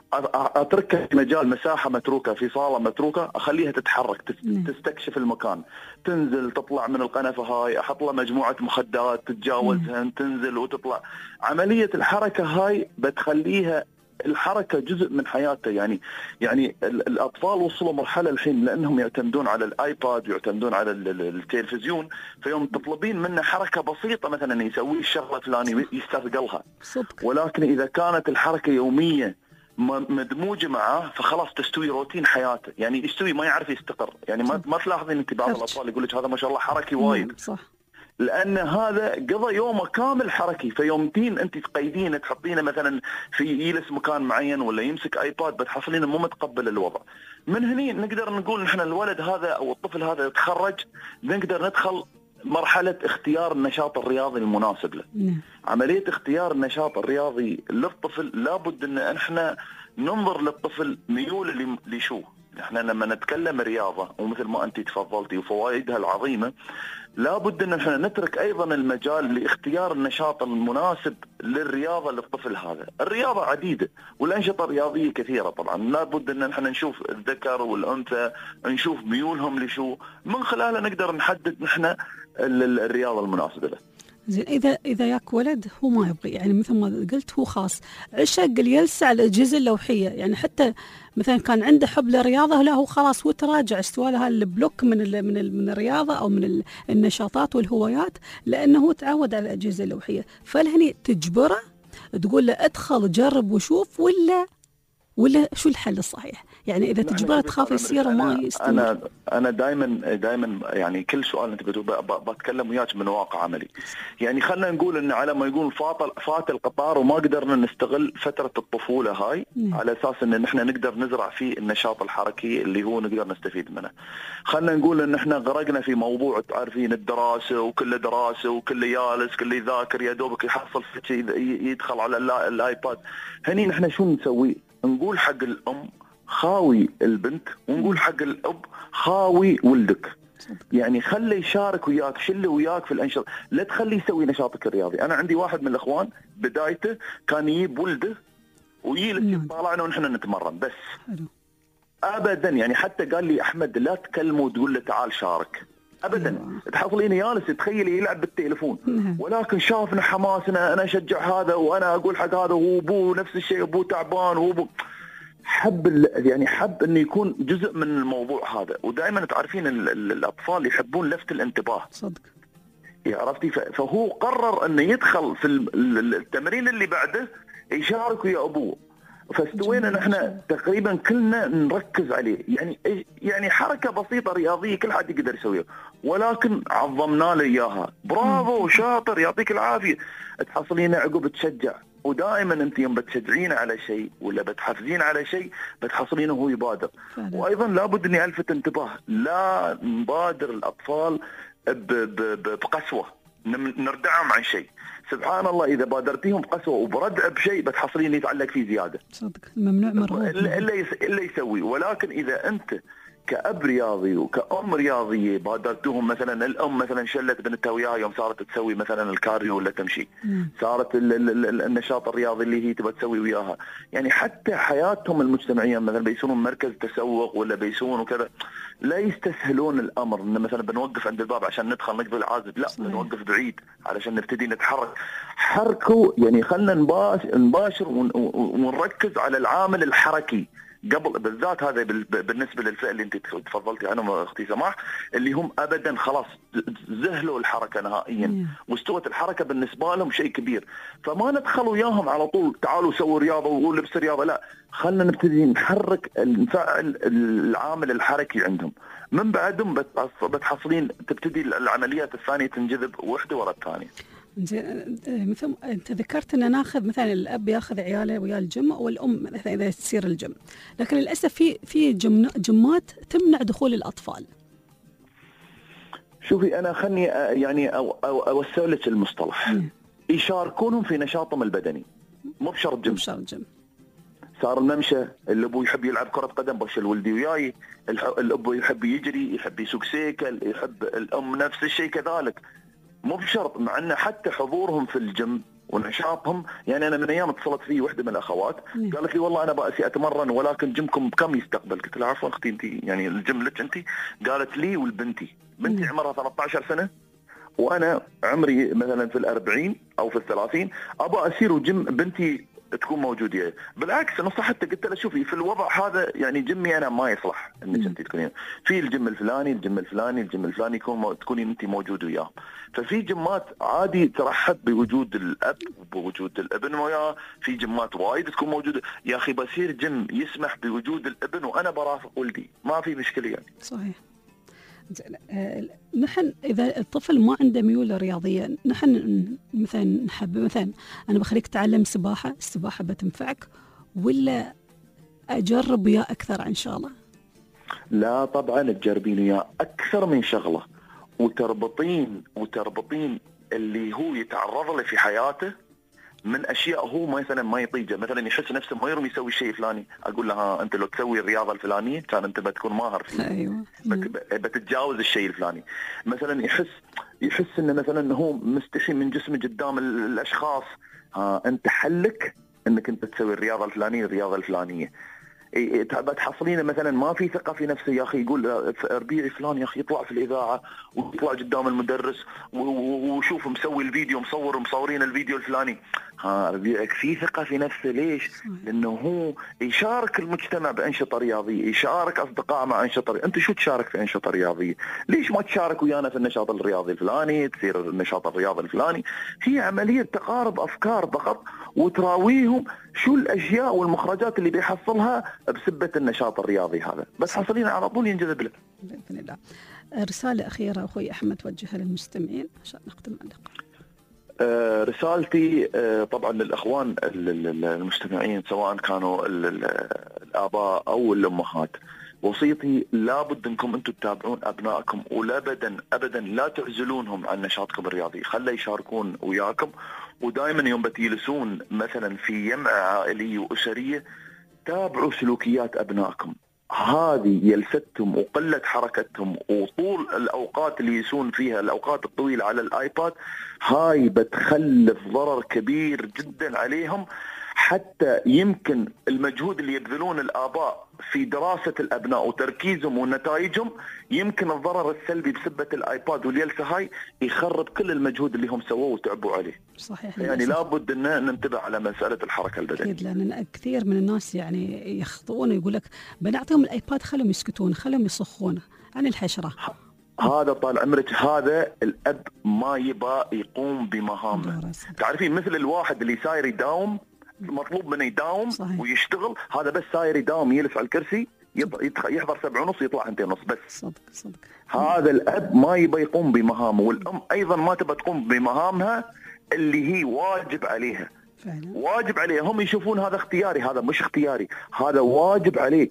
أتركها في مجال مساحة متروكة في صالة متروكة، أخليها تتحرك تستكشف المكان، تنزل تطلع من القنفة هاي، أحط لها مجموعة مخدات تتجاوزها تنزل وتطلع. عملية الحركة هاي بتخليها الحركة جزء من حياته. يعني يعني الأطفال وصلوا مرحلة الحين لأنهم يعتمدون على الآيباد ويعتمدون على التلفزيون، فيوم تطلبين منه حركة بسيطة مثلا يسوي الشغلة فلاني يستثقلها، ولكن إذا كانت الحركة يومية مدموجة معاه فخلاص تستوي روتين حياته. يعني يستوي ما يعرف يستقر. يعني ما ما تلاحظين أنت بعض الأطفال يقول لك هذا ما شاء الله حركي وايد، صح، لأن هذا قضى يومه كامل حركي. فيومتين أنت تقيدينه تحطينه مثلا في يجلس مكان معين ولا يمسك آيباد بتحصلينه مو متقبل الوضع. من هني نقدر نقول نحن الولد هذا أو الطفل هذا يتخرج نقدر ندخل مرحلة اختيار النشاط الرياضي المناسب له. نعم. عملية اختيار النشاط الرياضي للطفل لابد أن احنا ننظر للطفل ميول لشو. احنا لما نتكلم رياضة ومثل ما أنت تفضلتي وفوائدها العظيمة لابد أن احنا نترك أيضا المجال لاختيار النشاط المناسب للرياضة للطفل هذا. الرياضة عديدة والأنشطة الرياضية كثيرة طبعا، لابد أن احنا نشوف الذكر والأنثى نشوف ميولهم لشو، من خلالها نقدر نحدد نحن الرياضة المناسبة له. زين إذا إذا ياك ولد هو ما يبغي، يعني مثل ما قلت هو خاص عشق اللي يلسع الأجهزة اللوحية، يعني حتى مثلا كان عنده حب للرياضة لا هو خلاص هو تراجع استوى له البلوك من ال من ال من الرياضة أو من النشاطات والهوايات لأنه هو تعود على الأجهزة اللوحية. فلهني تجبره تقول له ادخل جرب وشوف ولا ولا شو الحل الصحيح؟ يعني إذا تجبره تخاف يصير وما يستمر. أنا أنا دائما دائما يعني كل سؤال أنت بتكلم وياك من واقع عملي. يعني خلنا نقول إن على ما يقول فات فات القطار وما قدرنا نستغل فترة الطفولة هاي م. على أساس إن نحن نقدر نزرع فيه النشاط الحركي اللي هو نقدر نستفيد منه. خلنا نقول إن إحنا غرقنا في موضوع تعرفين الدراسة وكل دراسة وكل يالس كل يذاكر يا دوبك يحصل شيء يدخل على الآيباد. هني نحن شو نسوي؟ نقول حق الأم خاوي البنت ونقول حق الأب خاوي ولدك. يعني خلي يشارك وياك شله وياك في الأنشطة، لا تخلي يسوي نشاطك الرياضي. أنا عندي واحد من الأخوان بدايته كان يجيب ولده ويجلس يطالعنا ونحن نتمرن بس أبدا. يعني حتى قال لي أحمد لا تكلمه وتقول له تعال شارك أبدا. تحصلين جالس تخيلي يلعب بالتليفون، ولكن شافنا حماسنا أنا أشجع هذا وأنا أقول حق هذا وأبوه نفس الشيء أبوه تعبان وأبوه حب يعني حب انه يكون جزء من الموضوع هذا. ودائما تعرفين الاطفال يحبون لفت الانتباه صدق. عرفتي؟ فهو قرر انه يدخل في التمرين اللي بعده يشارك ويا ابوه، فاستوينا نحن تقريبا كلنا نركز عليه. يعني يعني حركه بسيطه رياضيه كل حد يقدر يسويها، ولكن عظمنا له اياها. برافو شاطر يعطيك العافيه. تحصلين عقب تشجع. ودائما انت يوم بتشجعين على شيء ولا بتحفزين على شيء بتحصلينه هو يبادر. فعلا. وايضا لابد اني الفت انتباه لا نبادر الاطفال بقسوه. نردعهم عن شيء. سبحان الله إذا بادرتيهم قسوة وبردع بشيء بتحصلين يتعلق فيه زيادة. صدق ممنوع مرغوب. إلا يسوي. ولكن إذا أنت كأب رياضي وكأم رياضية بادرتوهم، مثلا الأم مثلا شلت بنتها وياها يوم صارت تسوي مثلا الكارديو ولا تمشي، مم. صارت ال ال النشاط الرياضي اللي هي تبى تسوي وياها، يعني حتى حياتهم المجتمعية مثلا بيسونون مركز تسوق ولا بيسون وكذا، لا يستسهلون الأمر إن مثلا بنوقف عند الباب عشان ندخل نقضي العازب، لا صحيح. بنوقف بعيد علشان نبتدي نتحرك. حركوا يعني خلنا نباشر ونركز على العامل الحركي قبل، بالذات هذا بالنسبه للفئه اللي انت تفضلتي عنهم اختي سماح، اللي هم ابدا خلاص زهلوا الحركه نهائيا، واستوت الحركه بالنسبه لهم شيء كبير، فما ندخل وياهم على طول تعالوا سووا رياضه وقول لبس رياضه، لا خلنا نبتدي نحرك نفعل العامل الحركي عندهم، من بعدهم بتحصلين تبتدي العمليات الثانيه تنجذب وحده ورا الثانيه. مثل انت ذكرت ان ناخذ مثلا الاب ياخذ عياله ويا الجيم والام مثلا اذا تسير الجيم، لكن للاسف في في جمات تمنع دخول الاطفال. شوفي انا خلني يعني أو أو اوسع لك المصطلح، م. يشاركونهم في نشاطهم البدني، مو بشرط جيم. بشرط جيم. صار الممشى، الابو يحب يلعب كره قدم بشل ولدي وياي، الابو يحب يجري، يحب يسوق سيكل، يحب الام نفس الشيء كذلك، مو بشرط. مع ان حتى حضورهم في الجيم ونشاطهم، يعني انا من ايام اتصلت في وحده من الاخوات قالت لي والله انا بأسي اتمرن ولكن جيمكم بكم يستقبل؟ قلت لها عفوا اختي انت يعني الجيم لك انت؟ قالت لي والبنتي، بنتي عمرها ثلاثة عشر سنه وانا عمري مثلا في الأربعين او في الثلاثين، ابى اسير وجيم بنتي تكون موجوده. بالعكس نصحتها قلت لها شوفي في الوضع هذا يعني جيمي انا ما يصلح انك انت تكونين في الجيم الفلاني الجيم الفلاني الجيم الفلاني يكون تكونين انت موجوده وياه. ففي جيمات عادي ترحب بوجود الاب وبوجود الابن وياه، في جيمات وايد تكون موجوده. يا اخي بصير جيم يسمح بوجود الابن وانا برافق ولدي ما في مشكله يعني. صحيح. نحن إذا الطفل ما عنده ميول رياضية، نحن مثلا نحب مثلا أنا بخليك تعلم سباحة، السباحة بتنفعك ولا أجرب وياه أكثر إن شاء الله؟ لا طبعا تجربين وياه أكثر من شغلة، وتربطين وتربطين اللي هو يتعرض له في حياته من اشياء هو مثلا ما يطيقه، مثلا يحس نفسه ما يرمي يسوي شيء فلاني، اقول له ها انت لو تسوي الرياضه الفلانيه كان انت بتكون ماهر فيه. ايوه بتتجاوز الشيء الفلاني. مثلا يحس يحس انه مثلا هو مستحي من جسمه قدام الاشخاص، ها انت حلك انك انت تسوي الرياضه الفلانيه الرياضه الفلانيه. بتحصلينه مثلا ما في ثقه في نفسه، يا اخي يقول ربيعي فلان يا اخي يطلع في الاذاعه ويطلع قدام المدرس وشوف مسوي الفيديو مصور مصورين الفيديو الفلاني، ها ربيعك في ثقه في نفسه. ليش؟ لانه هو يشارك المجتمع بانشطه رياضيه، يشارك اصدقائه مع انشطه. انت شو تشارك في انشطه رياضيه؟ ليش ما تشارك ويانا في النشاط الرياضي الفلاني، تصير النشاط الرياضي الفلاني؟ هي عمليه تقارب افكار فقط، وتراويهم شو الاشياء والمخرجات اللي بيحصلها بسبه النشاط الرياضي هذا، بس حصلين على طول ينجذب له. باذن الله. رساله اخيره اخوي احمد توجهها للمستمعين عشان نختم اللقاء. آه رسالتي آه طبعا للاخوان المستمعين سواء كانوا الاباء او الامهات، وصيتي لابد انكم انتم تتابعون ابنائكم، وابدا ابدا لا تعزلونهم عن نشاطكم الرياضي، خلي يشاركون وياكم. ودائما يوم بتجلسون مثلا في جمعة عائلية واسرية تابعوا سلوكيات ابنائكم، هذه يلفتهم وقلة حركتهم وطول الأوقات اللي يسون فيها الأوقات الطويلة على الآيباد، هاي بتخلف ضرر كبير جدا عليهم. حتى يمكن المجهود اللي يبذلون الآباء في دراسة الأبناء وتركيزهم ونتائجهم، يمكن الضرر السلبي بسبة الآيباد والجلسة هاي يخرب كل المجهود اللي هم سووه وتعبوا عليه. صحيح. يعني لابد أن ننتبه على مسألة الحركة البدنية. أكيد، لأن كثير من الناس يعني يخطئون ويقول لك بنعطيهم الآيباد خلهم يسكتون خلهم يصخون عن الحشرة. هذا طال عمرك هذا الأب ما يبى يقوم بمهامه. تعرفين مثل الواحد اللي ساير يداوم، مطلوب منه يداوم صحيح. ويشتغل، هذا بس ساير يداوم يجلس على الكرسي يحضر سبعة ونص يطلع انتين ونص بس. صدق صدق. هذا الأب ما يبى يقوم بمهامه، والأم أيضا ما تبى تقوم بمهامها اللي هي واجب عليها. فعلا. واجب عليها. هم يشوفون هذا اختياري، هذا مش اختياري، هذا واجب عليك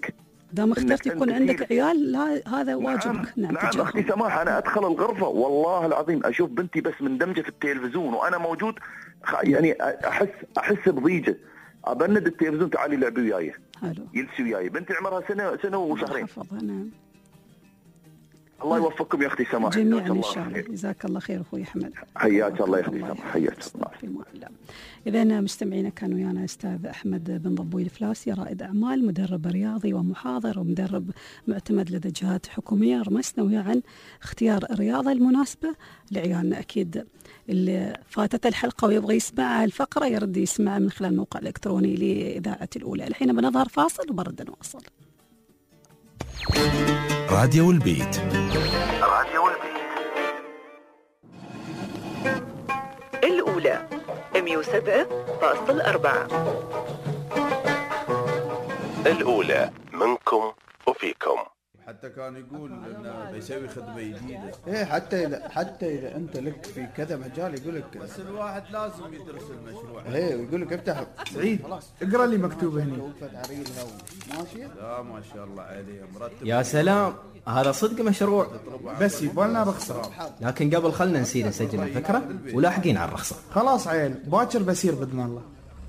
دام اخترت يكون عندك عيال لا هذا واجبك. نعم, نعم اختي سماح، انا ادخل الغرفه والله العظيم اشوف بنتي بس مندمجه في التلفزيون وانا موجود، يعني احس احس بضيجه، ابند التلفزيون تعالي لعبي وياي. حلو. يلسي وياي، بنتي عمرها سنه سنه وشهرين. نعم. الله يوفقكم يا اختي سماح. جميعا ان شاء الله. جزاك الله خير اخوي احمد. حياك الله يا اختي سماح، حياك الله. اذا مستمعينا كان ويانا استاذ احمد بن ضبوي الفلاسي، رائد اعمال، مدرب رياضي ومحاضر ومدرب معتمد لدى جهات حكوميه. رمسنا وياه عن اختيار الرياضه المناسبه لعيالنا. اكيد اللي فاتت الحلقه ويبغى يسمع الفقره يرد يسمع من خلال الموقع الالكتروني لاذاعه الاولى. الحين بنظهر فاصل وبرد نواصل. راديو البيت. راديو البيت الأولى مئة وسبعة فاصلة أربعة. الأولى منكم وفيكم. حتى كان يقول انه بيسوي خدمه جديده. ايه حتى اذا حتى اذا انت لك في كذا مجال يقول لك بس الواحد لازم يدرس المشروع. ايه ويقول لك افتح. سعيد اقرا لي مكتوب هنا. ماشي؟ لا ما شاء الله عليه مرتب. يا سلام هذا صدق مشروع، بس يبغى رخصه. لكن قبل خلنا نسير نسجل الفكره ولاحقين على الرخصه. خلاص عيل باكر بسير باذن الله.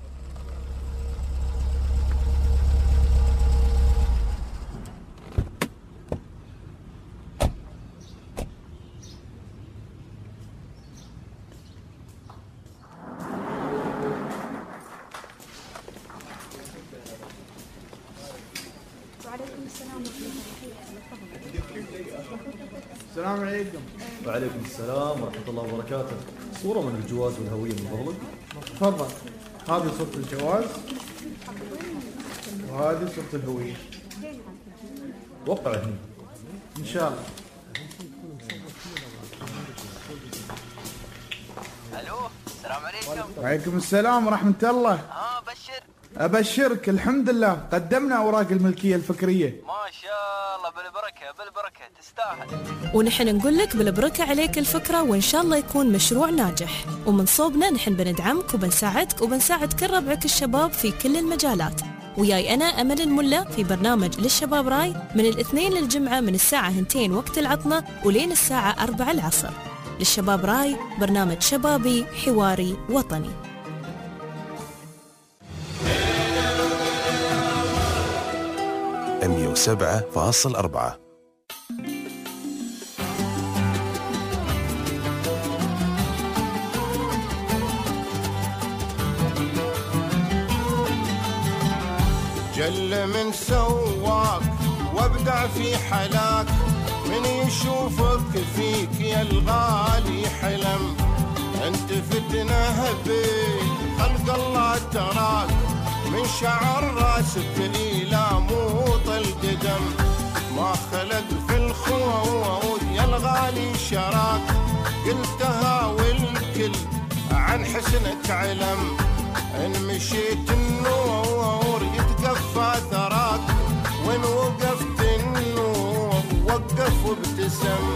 السلام عليكم. وعليكم السلام ورحمة الله وبركاته. صورة من الجواز والهوية من فضلك. تفضل. هذه صورة الجواز وهذه صورة الهوية. وقع هنا. إن شاء الله. ألو السلام عليكم. وعليكم السلام ورحمة الله. ها بشر. أبشرك الحمد لله قدمنا أوراق الملكية الفكرية. ما شاء الله بالبركة بالبركة تستاهل. ونحن نقول لك بالبركة عليك الفكرة وإن شاء الله يكون مشروع ناجح. ومن صوبنا نحن بندعمك وبنساعدك وبنساعد كل ربعك الشباب في كل المجالات. وياي أنا أمل الملا في برنامج للشباب راي من الاثنين للجمعة من الساعة هنتين وقت العطمة ولين الساعة أربعة العصر. للشباب راي برنامج شبابي حواري وطني. مئة وسبعة فاصلة أربعة. جل من سواك وابدع في حلاك، من يشوفك فيك يا الغالي حلم. انت فتنه بين خلق الله تراك، من شعر راسك الى موط القدم. ما خلق في الخوض يا الغالي شراك، قلتها والكل عن حسنك علم. ان مشيت النور يتقفى ثراك، وان وقفت النور وقف وابتسم.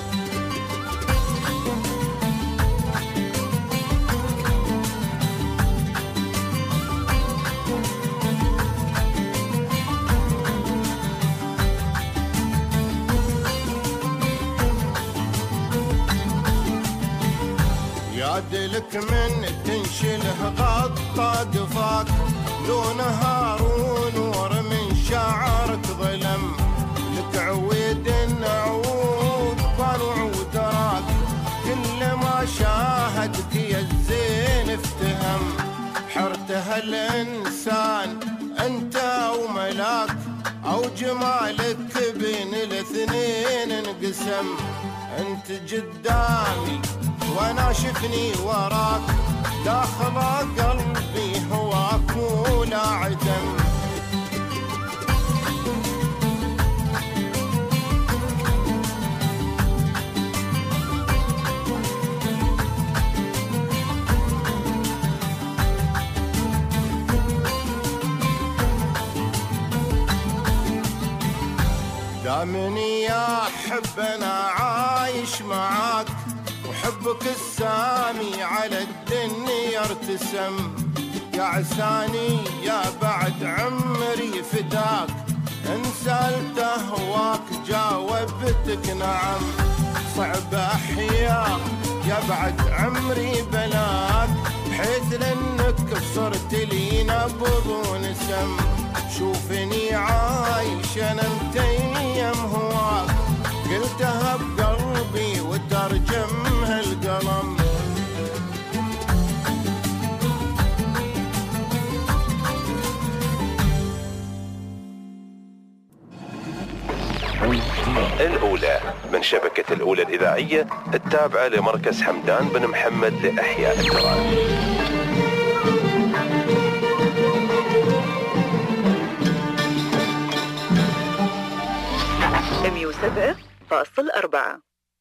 يادلك من تنشله غطى قفاك، لون هارون ونور من شعرك ظلم. لك عويد نعود بان وعود راك، كل ما شاهدك يا الزين افتهم. حرتها الانسان انت وملاك، او جمالك بين الاثنين انقسم. انت قدامي وانا شفني وراك، داخل قلبي هواك ولا عدم. دامني يا حب انا عايش معاك، وحبك السامي على الدنيا ارتسم. يا عساني يا بعد عمري فداك، إن سألت هواك جاوبتك نعم. صعب أحيا يبعد عمري بلاك، حيث لأنك صرت لي نبض ونسم. شوفني عايش أنا انت أيام هواك، قلتها بقلبي وترجمها القلم. الأولى من شبكة الأولى الإذاعية التابعة لمركز حمدان بن محمد لإحياء التراث. مية وسبعة فاصل أربعة.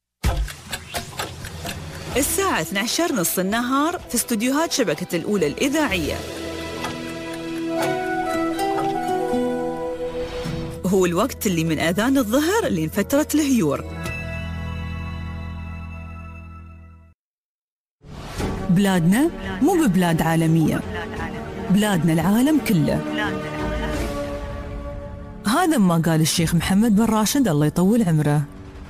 الساعة اثني عشر نص النهار في استوديوهات شبكة الأولى الإذاعية. هو الوقت اللي من أذان الظهر لين فترة الهيور. بلادنا مو ببلاد عالمية، بلادنا العالم كله. هذا ما قال الشيخ محمد بن راشد الله يطول عمره.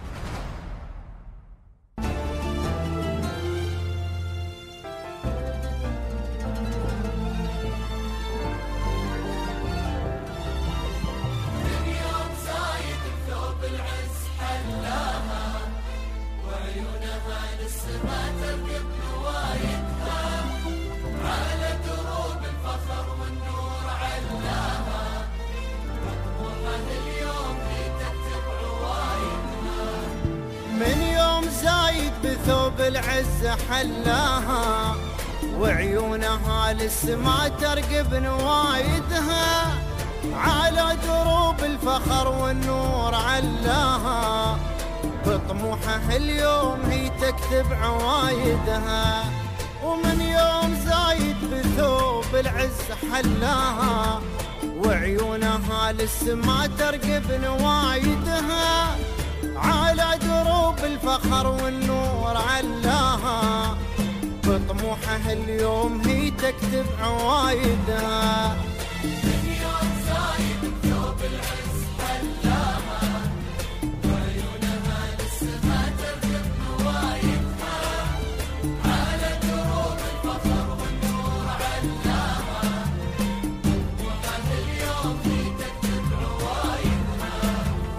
بثوب العز حلاها، وعيونها للسما ترقب نوايدها، على دروب الفخر والنور علاها، بطموحها اليوم هي تكتب عوايدها. ومن يوم زايد بثوب العز حلاها، وعيونها للسما ترقب نوايدها، على دروب الفخر والنور علاها، بطموحها اليوم هي تكتب عوايدها. من يوم زايد بثوب العز حلاها، وعيونها للسما ترقب نوايدها، على دروب الفخر والنور علاها، بطموحها اليوم هي تكتب عوايدها.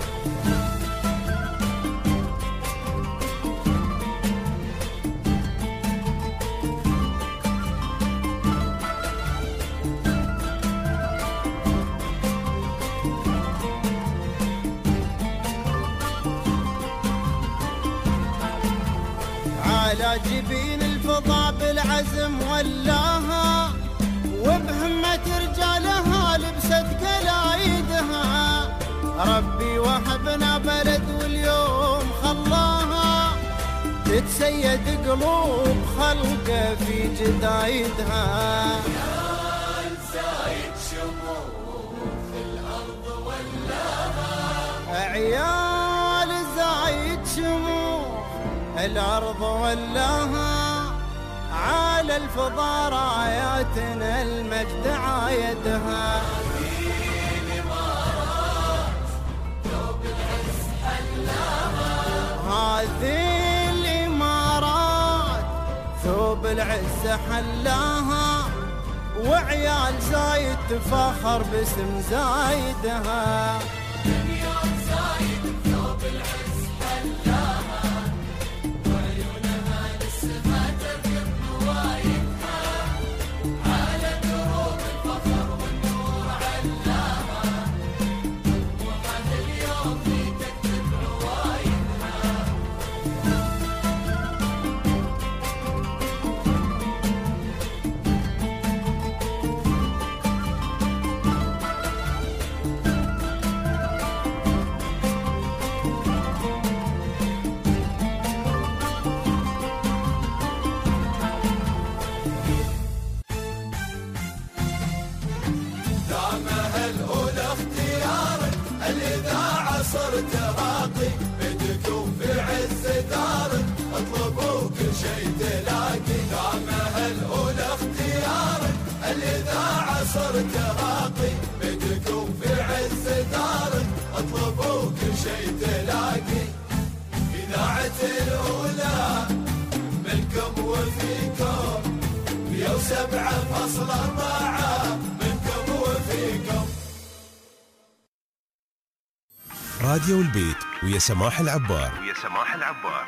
على جبين الفضاء بالعزم ولاها، وبهمة رجالها لبست قلايدها، ربي وهبنا بلد واليوم خلاها، تتسيد قلوب خلقه في جدايدها. عيال زايد شموخ في الأرض ولاها، عيال زايد شموخ الأرض ولاها، على الفضاء راياتنا المجد عايدها. هذه الإمارات ثوب العز حلاها، هذه الإمارات ثوب العز حلاها، وعيال زايد تفاخر باسم زايدها. من يوم زايد ثوب العز حلاها، وعيونها للسما ترقب نوايدها، على دروب الفخر والنور علاها، وهذا اليوم هي تكتب عوايدها. وفيكم مية وسبعة فاصل أربعة منكم وفيكم. راديو البيت ويا سماح العبار. ويا سماح العبار.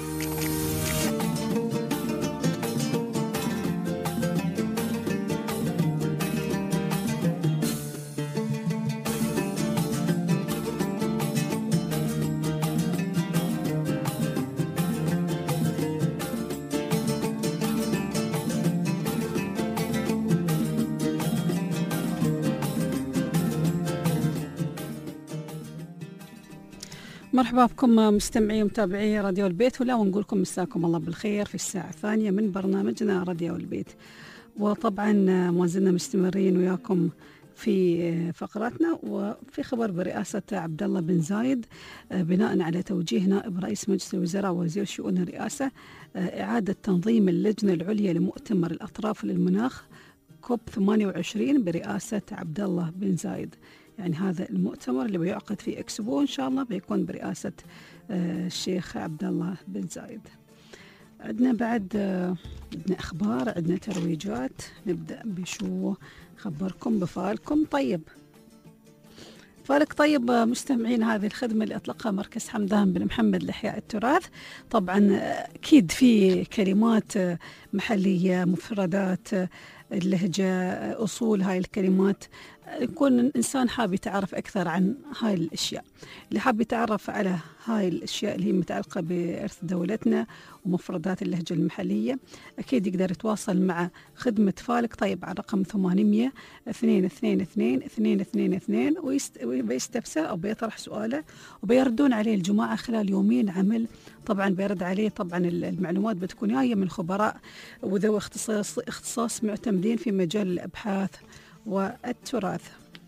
مرحبا بكم مستمعي ومتابعي راديو البيت، ولا ونقول لكم مساكم الله بالخير في الساعة الثانية من برنامجنا راديو البيت. وطبعا ما زلنا مستمرين وياكم في فقراتنا، وفي خبر برئاسة عبد الله بن زايد بناء على توجيه نائب رئيس مجلس الوزراء ووزير شؤون الرئاسة إعادة تنظيم اللجنة العليا لمؤتمر الأطراف للمناخ كوب ثمانية وعشرين برئاسة عبد الله بن زايد. يعني هذا المؤتمر اللي بيعقد في اكسبو ان شاء الله بيكون برئاسة الشيخ عبد الله بن زايد. عندنا بعد عندنا اخبار، عندنا ترويجات. نبدأ بشو خبركم بفالكم طيب. فالك طيب مستمعين، هذه الخدمة اللي أطلقها مركز حمدان بن محمد لإحياء التراث. طبعا أكيد في كلمات محلية، مفردات اللهجة، أصول هاي الكلمات. يكون الإنسان حاب يتعرف أكثر عن هاي الأشياء، اللي حاب يتعرف على هاي الأشياء اللي هي متعلقة بإرث دولتنا ومفردات اللهجة المحلية، أكيد يقدر يتواصل مع خدمة فالك طيب على رقم ثمانمية اثنين اثنين اثنين اثنين اثنين اثنين ويستفسر أو بيطرح سؤاله وبيردون عليه الجماعة خلال يومين عمل. طبعا بيرد عليه، طبعا المعلومات بتكون جاية من خبراء وذوي اختصاص اختصاص معتمدين في مجال الأبحاث والتراث.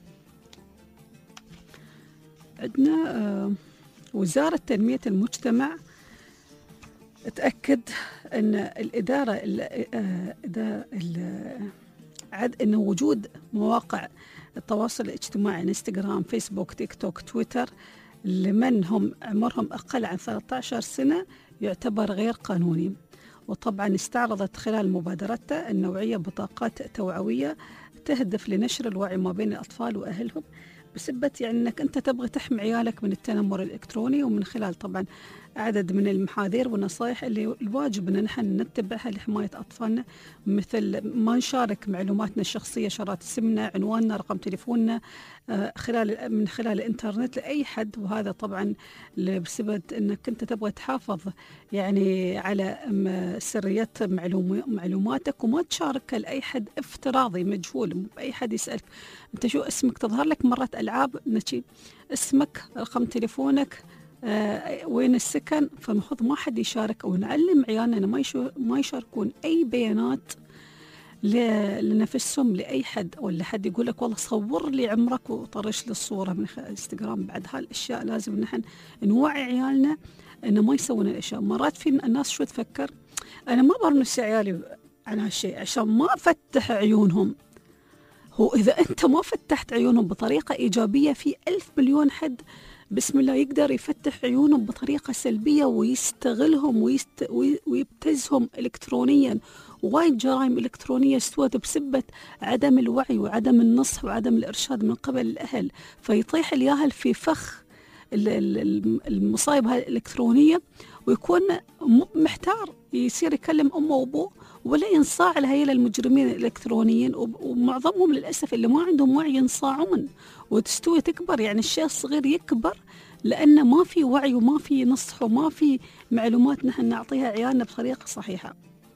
عندنا وزارة تنمية المجتمع تأكد أن الإدارة عد أن وجود مواقع التواصل الاجتماعي انستغرام، فيسبوك، تيك توك، تويتر لمن هم عمرهم أقل عن ثلاثة عشر سنة يعتبر غير قانوني. وطبعا استعرضت خلال مبادرتها النوعية بطاقات توعوية تهدف لنشر الوعي ما بين الأطفال وأهلهم، بسبة يعني أنك أنت تبغى تحمي عيالك من التنمر الإلكتروني، ومن خلال طبعا عدد من المحاذير والنصائح اللي الواجب أن نحن نتبعها لحماية أطفالنا، مثل ما نشارك معلوماتنا الشخصية، شارات اسمنا، عنواننا، رقم تليفوننا خلال من خلال الإنترنت لأي حد. وهذا طبعا بسبب أنك أنت تبغى تحافظ يعني على سرية معلوماتك وما تشاركها لأي حد افتراضي مجهول. أي حد يسألك أنت شو اسمك، تظهر لك مرة ألعاب نشي اسمك، رقم تليفونك، آه، وين السكن. فالمفروض ما حد يشارك، أو نعلم عيالنا ما ما يشاركون أي بيانات لنفسهم لأي حد، ولا حد يقول لك والله صور لي عمرك وطرش لي الصورة من انستغرام. بعد هالأشياء لازم نحن نوعي عيالنا إنه ما يسوون الأشياء. مرات في الناس شو تفكر، أنا ما برنس عيالي عن هالشيء عشان ما أفتح عيونهم. هو إذا أنت ما فتحت عيونهم بطريقة إيجابية، في ألف مليون حد بسم الله يقدر يفتح عيونهم بطريقة سلبية ويستغلهم ويست... ويبتزهم إلكترونيا. وايد جرائم إلكترونية استوت بسبة عدم الوعي وعدم النصح وعدم الإرشاد من قبل الأهل، فيطيح الياهل في فخ المصايب هاي الإلكترونية، ويكون محتار يصير يكلم أمه وأبوه ولا ينصاع لهيل المجرمين الإلكترونيين. ومعظمهم للأسف اللي ما عندهم وعي ينصاعون وتستوي تكبر، يعني الشيء الصغير يكبر لأنه ما في وعي وما في نصح وما في معلومات نحن نعطيها عيالنا بطريقة صحيحة.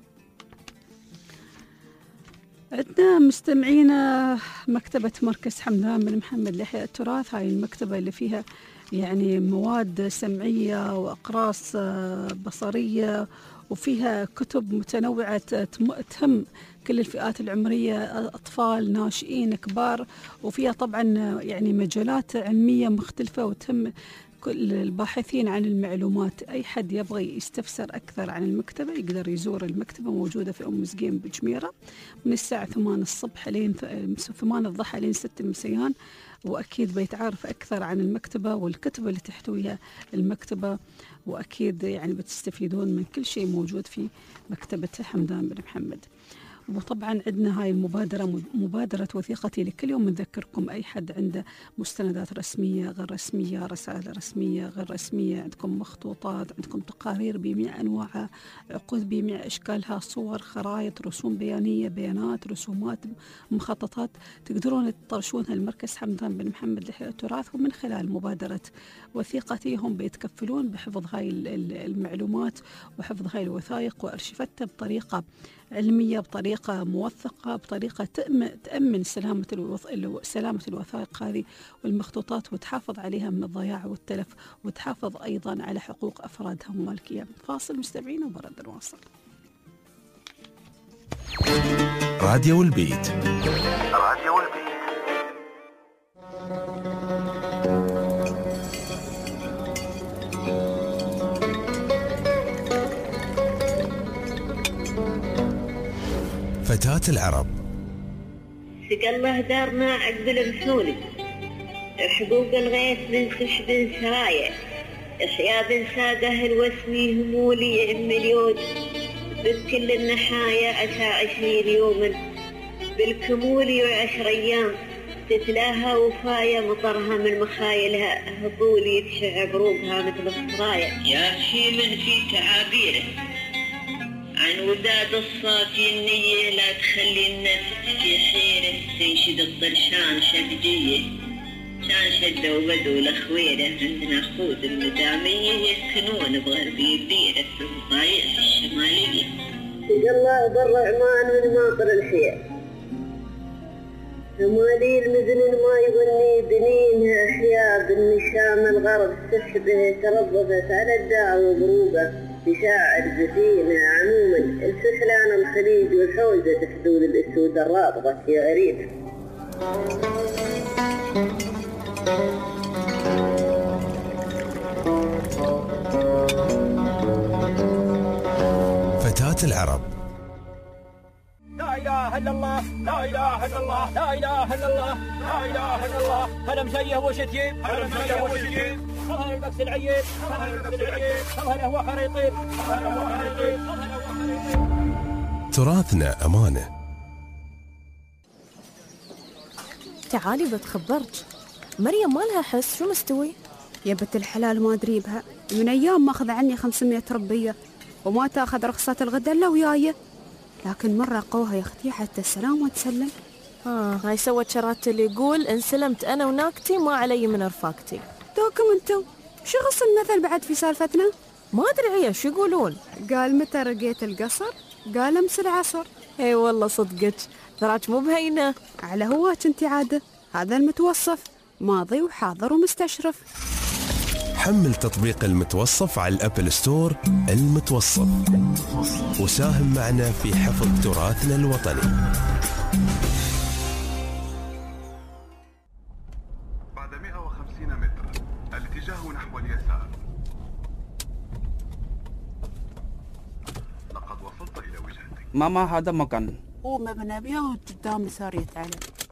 عندنا مستمعينا مكتبة مركز حمدان بن محمد لإحياء التراث، هاي المكتبة اللي فيها يعني مواد سمعية وأقراص بصرية، وفيها كتب متنوعة تهم كل الفئات العمرية، أطفال، ناشئين، كبار، وفيها طبعا يعني مجالات علمية مختلفة وتهم كل الباحثين عن المعلومات، أي حد يبغى يستفسر أكثر عن المكتبة يقدر يزور المكتبة، موجودة في أم زقيم بجميرة من الساعة ثمانية الصبح لين ثمانية الضحى لين ستة المسيان. وأكيد بيتعرف أكثر عن المكتبة والكتب اللي تحتويها المكتبة، وأكيد يعني بتستفيدون من كل شيء موجود في مكتبة حمدان بن محمد. وطبعا عندنا هاي المبادرة، مبادرة وثيقتي لكل يوم. نذكركم أي حد عنده مستندات رسمية غير رسمية، رسائل رسمية غير رسمية، عندكم مخطوطات، عندكم تقارير بجميع أنواعها، عقود بجميع أشكالها، صور، خرائط، رسوم بيانية، بيانات، رسومات، مخططات، تقدرون تطرشونها لمركز حمدان بن محمد لإحياء التراث. ومن خلال مبادرة وثيقتي هم بيتكفلون بحفظ هاي المعلومات وحفظ هاي الوثائق وأرشفتها بطريقة علمية، بطريقة موثقة، بطريقة تأمن سلامة الوث... سلامة الوثائق هذه والمخطوطات، وتحافظ عليها من الضياع والتلف، وتحافظ أيضا على حقوق أفرادها ومالكية. فاصل مستمعين وبرد نواصل. راديو البيت. راديو البيت. فتاة العرب. سقى الله دارنا عقب المحولي، حقوق الغيث بن سحب سرايا، إحياء بن ساده الوسمي همولي مليون، بكل النحايا عسى عشرين يوما، بالكمولي وعشر أيام، تتلاها وفايا مطرها من مخايلها، هبولي تشع بروبها مثل الصرايا. يا شيمن في تعابيره عن وداد الصافي النية، لا تخلي النفس في حيرة، تنشد الطرشان شدجية، شان شدة وبدو لخويرة، عندنا خوذ المدامية يسكنون بغربي الديرة في الضايع الشمالية. سقى الله بر عمان من ماطر الحياة، همالي المزن ما يغني بنينها أحياء، بالنشام الغرب سحبه تربصت على الداع وضروبه، بشاعر زفينة عموما الفسلان الخليج وحوزة حدود الأسود الرابغة يا غريب. فتاة العرب. لا إله إلا الله، لا إله إلا الله، لا إله إلا الله، لا إله إلا الله. هلا مسيه وشتيب، هلا مسيه وشتيب، خلها البكس العيب، خلها البكس العيب، خلها هو خريطين، خلها هو خريطين. تراثنا أمانة. تعالي بتخبرك، مريم ما لها حس، شو مستوي؟ يا بنت الحلال ما أدري بها، من أيام ماخذ عني خمسمية ربية وما تاخذ رخصة الغدا إلا وياي، لكن مرة قوها يا أختي حتى السلام وتسلم. آه هاي سوت شرات اللي يقول إن سلمت أنا وناكتي ما علي من رفاقتي. دوكم انتو شو غص المثل بعد في سالفتنا؟ ما أدري هي شو يقولون. قال متى رقيت القصر؟ قال امس العصر. اي والله صدقك، تراك مو بهينة. على هواك انتي عادة، هذا المتوصف ماضي وحاضر ومستشرف. حمل تطبيق المتوصف على الأبل ستور. المتوصف، وساهم معنا في حفظ تراثنا الوطني. بعد مئة وخمسين متر الاتجاه نحو اليسار. لقد وصلت إلى وجهتك. ماما هذا مكان. هو مبنى بيه وقدام يسار يتعلم.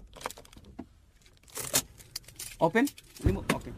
اوبن ريموت. اوكي.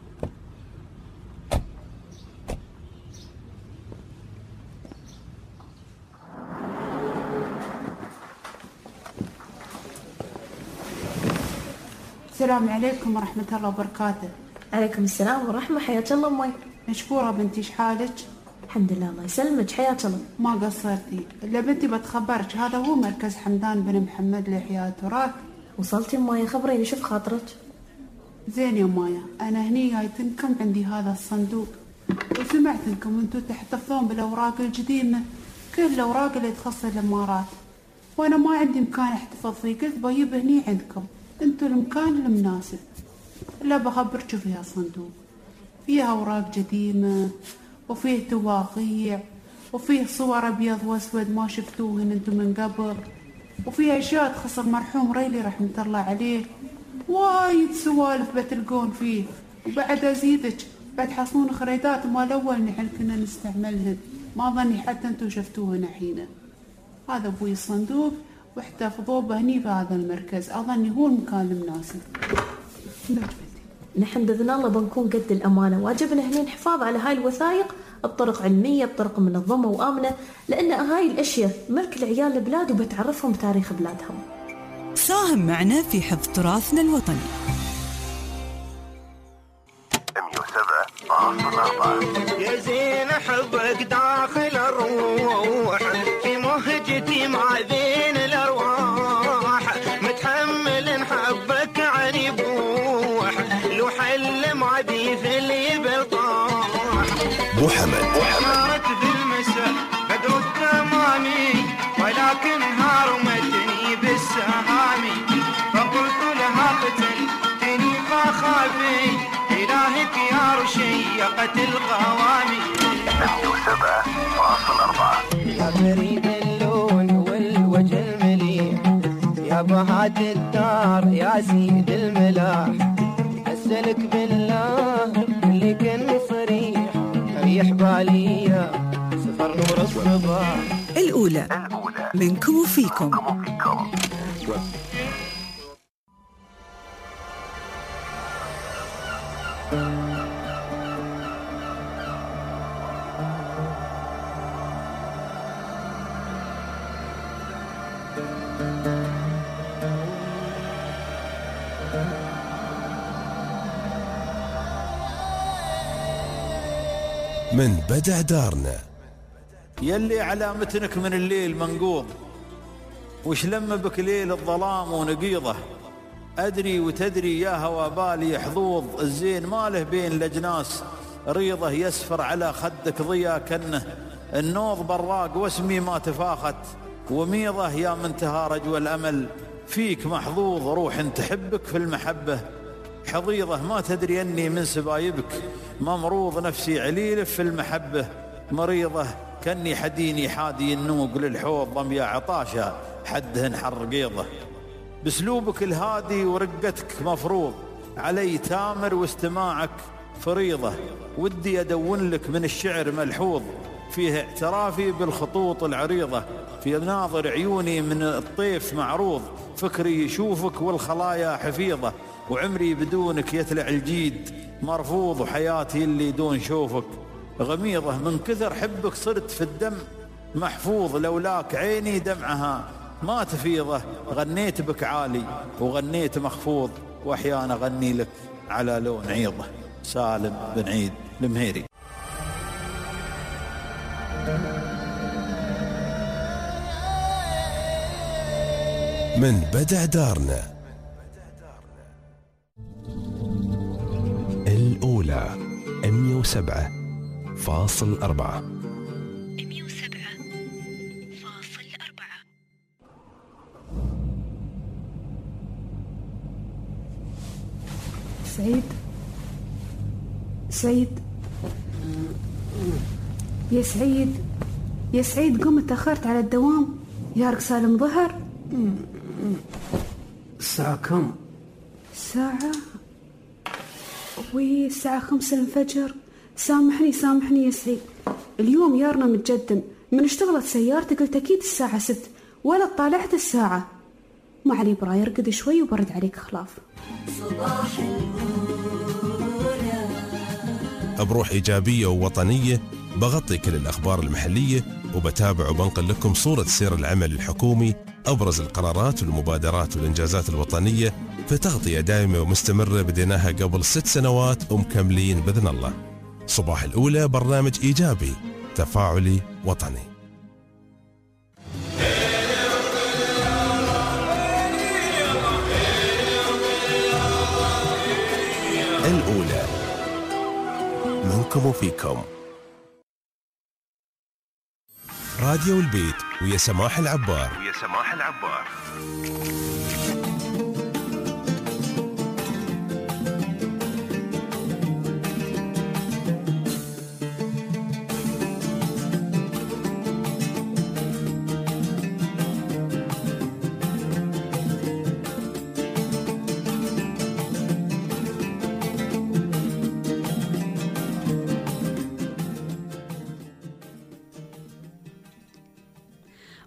السلام عليكم ورحمة الله وبركاته. عليكم السلام ورحمة، حياك الله أمي. مشكورة بنتي، ايش حالك؟ الحمد لله الله يسلمك، حياك الله. ما قصرتي، إلا بنتي بتخبرك هذا هو مركز حمدان بن محمد لإحياء التراث. وصلتي أمي؟ خبريني شوف خاطرك. زين يا مايا، أنا هني جايتنكم عندي هذا الصندوق، وسمعت انكم انتو تحتفظون بالأوراق القديمة، كل الأوراق اللي تخص الإمارات، وأنا ما عندي مكان احتفظ فيه، قلت بجيب هني عندكم انتو المكان المناسب. لا بخبرك شو فيها الصندوق، فيها أوراق قديمة وفيه تواقيع وفيه صور أبيض وأسود ما شفتوهن انتو من قبل، وفيه أشياء تخص المرحوم ريلي رحمة الله عليه، وايد سوالف بتلقون فيه. وبعد أزيدك بعد حصون خريطات مال أول نحن كنا نستعملهن، ما ظني حتى انتو شفتوهن الحين. هذا ابوي الصندوق واحتفظوه بهني في هذا المركز، اظني هو المكان المناسب. نحن باذن الله بنكون قد الامانه، واجبنا هنا الحفاظ على هاي الوثائق بطرق علميه بطرق منظمه وامنه، لان هاي الاشياء ملك العيال البلاد وبتعرفهم بتاريخ بلادهم. ساهم معنا في حفظ تراثنا الوطني. مية وسبعة فاصل أربعة. يا زين حبك داخل الروح، في مهجتي مع ذين الأرواح، متحمل حبك عن يبوح، لو حل معدي في اللي بالطاح. بو حمد صارت بالمساء بدر التمامي، ولكن هارمتني بالسهامي، فقلت لها قتلتني فخافي، إلهك يا رشيقة القوامي. مية وسبعة فاصل أربعة. يا بريد اللون والوجه المليح، يا بهاد الدار يا سيد الملاح، أسألك بالله اللي كان صريح، ريح بالي سفر نور الصباح. الأولى منكم وفيكم. من بدع دارنا. يلي على متنك من الليل منقوض، وش لم بك ليل الظلام ونقيضه، أدري وتدري يا هوا بالي حظوظ، الزين ماله بين الأجناس ريضه، يسفر على خدك ضيا كنه النوض براق، واسمي ما تفاخت وميضه، يا منتهى رجوى الأمل فيك محظوظ، روح تحبك في المحبة حضيضة، ما تدري أني من سبايبك ممروض، نفسي عليل في المحبة مريضة، كني حديني حادي النوق للحوض، ضميا عطاشة حدهن حر قيضة، بسلوبك الهادي ورقتك مفروض علي تامر، واستماعك فريضة، ودي أدون لك من الشعر ملحوظ، فيه اعترافي بالخطوط العريضة، في ناظر عيوني من الطيف معروض، فكري يشوفك والخلايا حفيظة، وعمري بدونك يتلع الجيد مرفوض، وحياتي اللي دون شوفك غميضة، من كثر حبك صرت في الدم محفوظ، لولاك عيني دمعها ما تفيضه، غنيت بك عالي وغنيت مخفوض، وأحيانا غني لك على لون عيضة. سالم بن عيد المهيري. من بدع دارنا. الأولى مية وسبعة فاصل أربعة. مية وسبعة فاصل أربعة. سعيد سعيد يا سعيد يا سعيد، قم تأخرت على الدوام، يارك سالم ظهر. الساعة كم؟ الساعة وي الساعة خمسة الفجر. سامحني سامحني يا سعيد، اليوم يارنا متجدم، من اشتغلت سيارتي قلت أكيد الساعة ست، ولا طالعت الساعة. ما علي براي ارقد شوي وبرد عليك خلاف. صباح بروح إيجابية ووطنية بغطي كل الأخبار المحلية، وبتابع وبنقل لكم صورة سير العمل الحكومي، أبرز القرارات والمبادرات والإنجازات الوطنية، في تغطية دائمة ومستمرة بديناها قبل ست سنوات ومكملين بإذن الله. صباح الأولى برنامج إيجابي تفاعلي وطني. الأولى منكم وفيكم. راديو البيت ويا سماح العبار. ويا سماح العبار.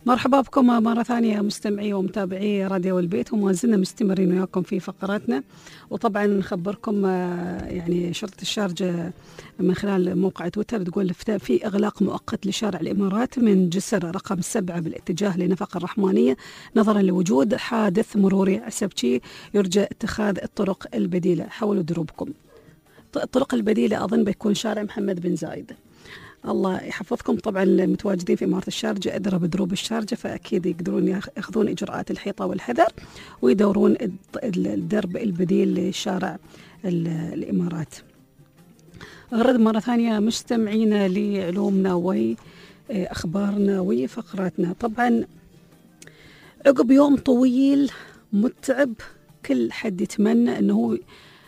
مرحبا بكم مرة ثانية مستمعي ومتابعي راديو البيت، وما زلنا مستمرين وياكم في فقراتنا. وطبعا نخبركم يعني شرطة الشارجة من خلال موقع تويتر تقول في إغلاق مؤقت لشارع الإمارات من جسر رقم سبعة بالاتجاه لنفق الرحمانية نظرا لوجود حادث مروري عسبتي، يرجى اتخاذ الطرق البديلة. حولوا دروبكم. الطرق البديلة أظن بيكون شارع محمد بن زايد. الله يحفظكم. طبعا المتواجدين في إمارة الشارجة أدرى بدروب الشارجة، فأكيد يقدرون يأخذون إجراءات الحيطة والحذر ويدورون الدرب البديل لشارع الإمارات. غرد مرة ثانية مستمعينا لعلومنا وأخبارنا وفقراتنا. طبعا عقب يوم طويل متعب كل حد يتمنى أنه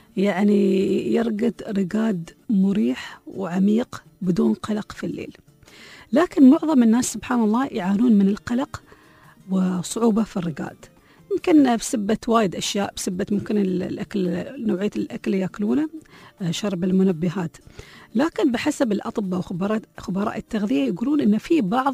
يعني يرقد رقاد مريح وعميق بدون قلق في الليل، لكن معظم الناس سبحان الله يعانون من القلق وصعوبة في الرقاد، يمكن بسبة وايد أشياء، بسبة ممكن الأكل، نوعية الأكل يأكلونه، شرب المنبهات. لكن بحسب الأطباء وخبراء خبراء التغذية يقولون إن في بعض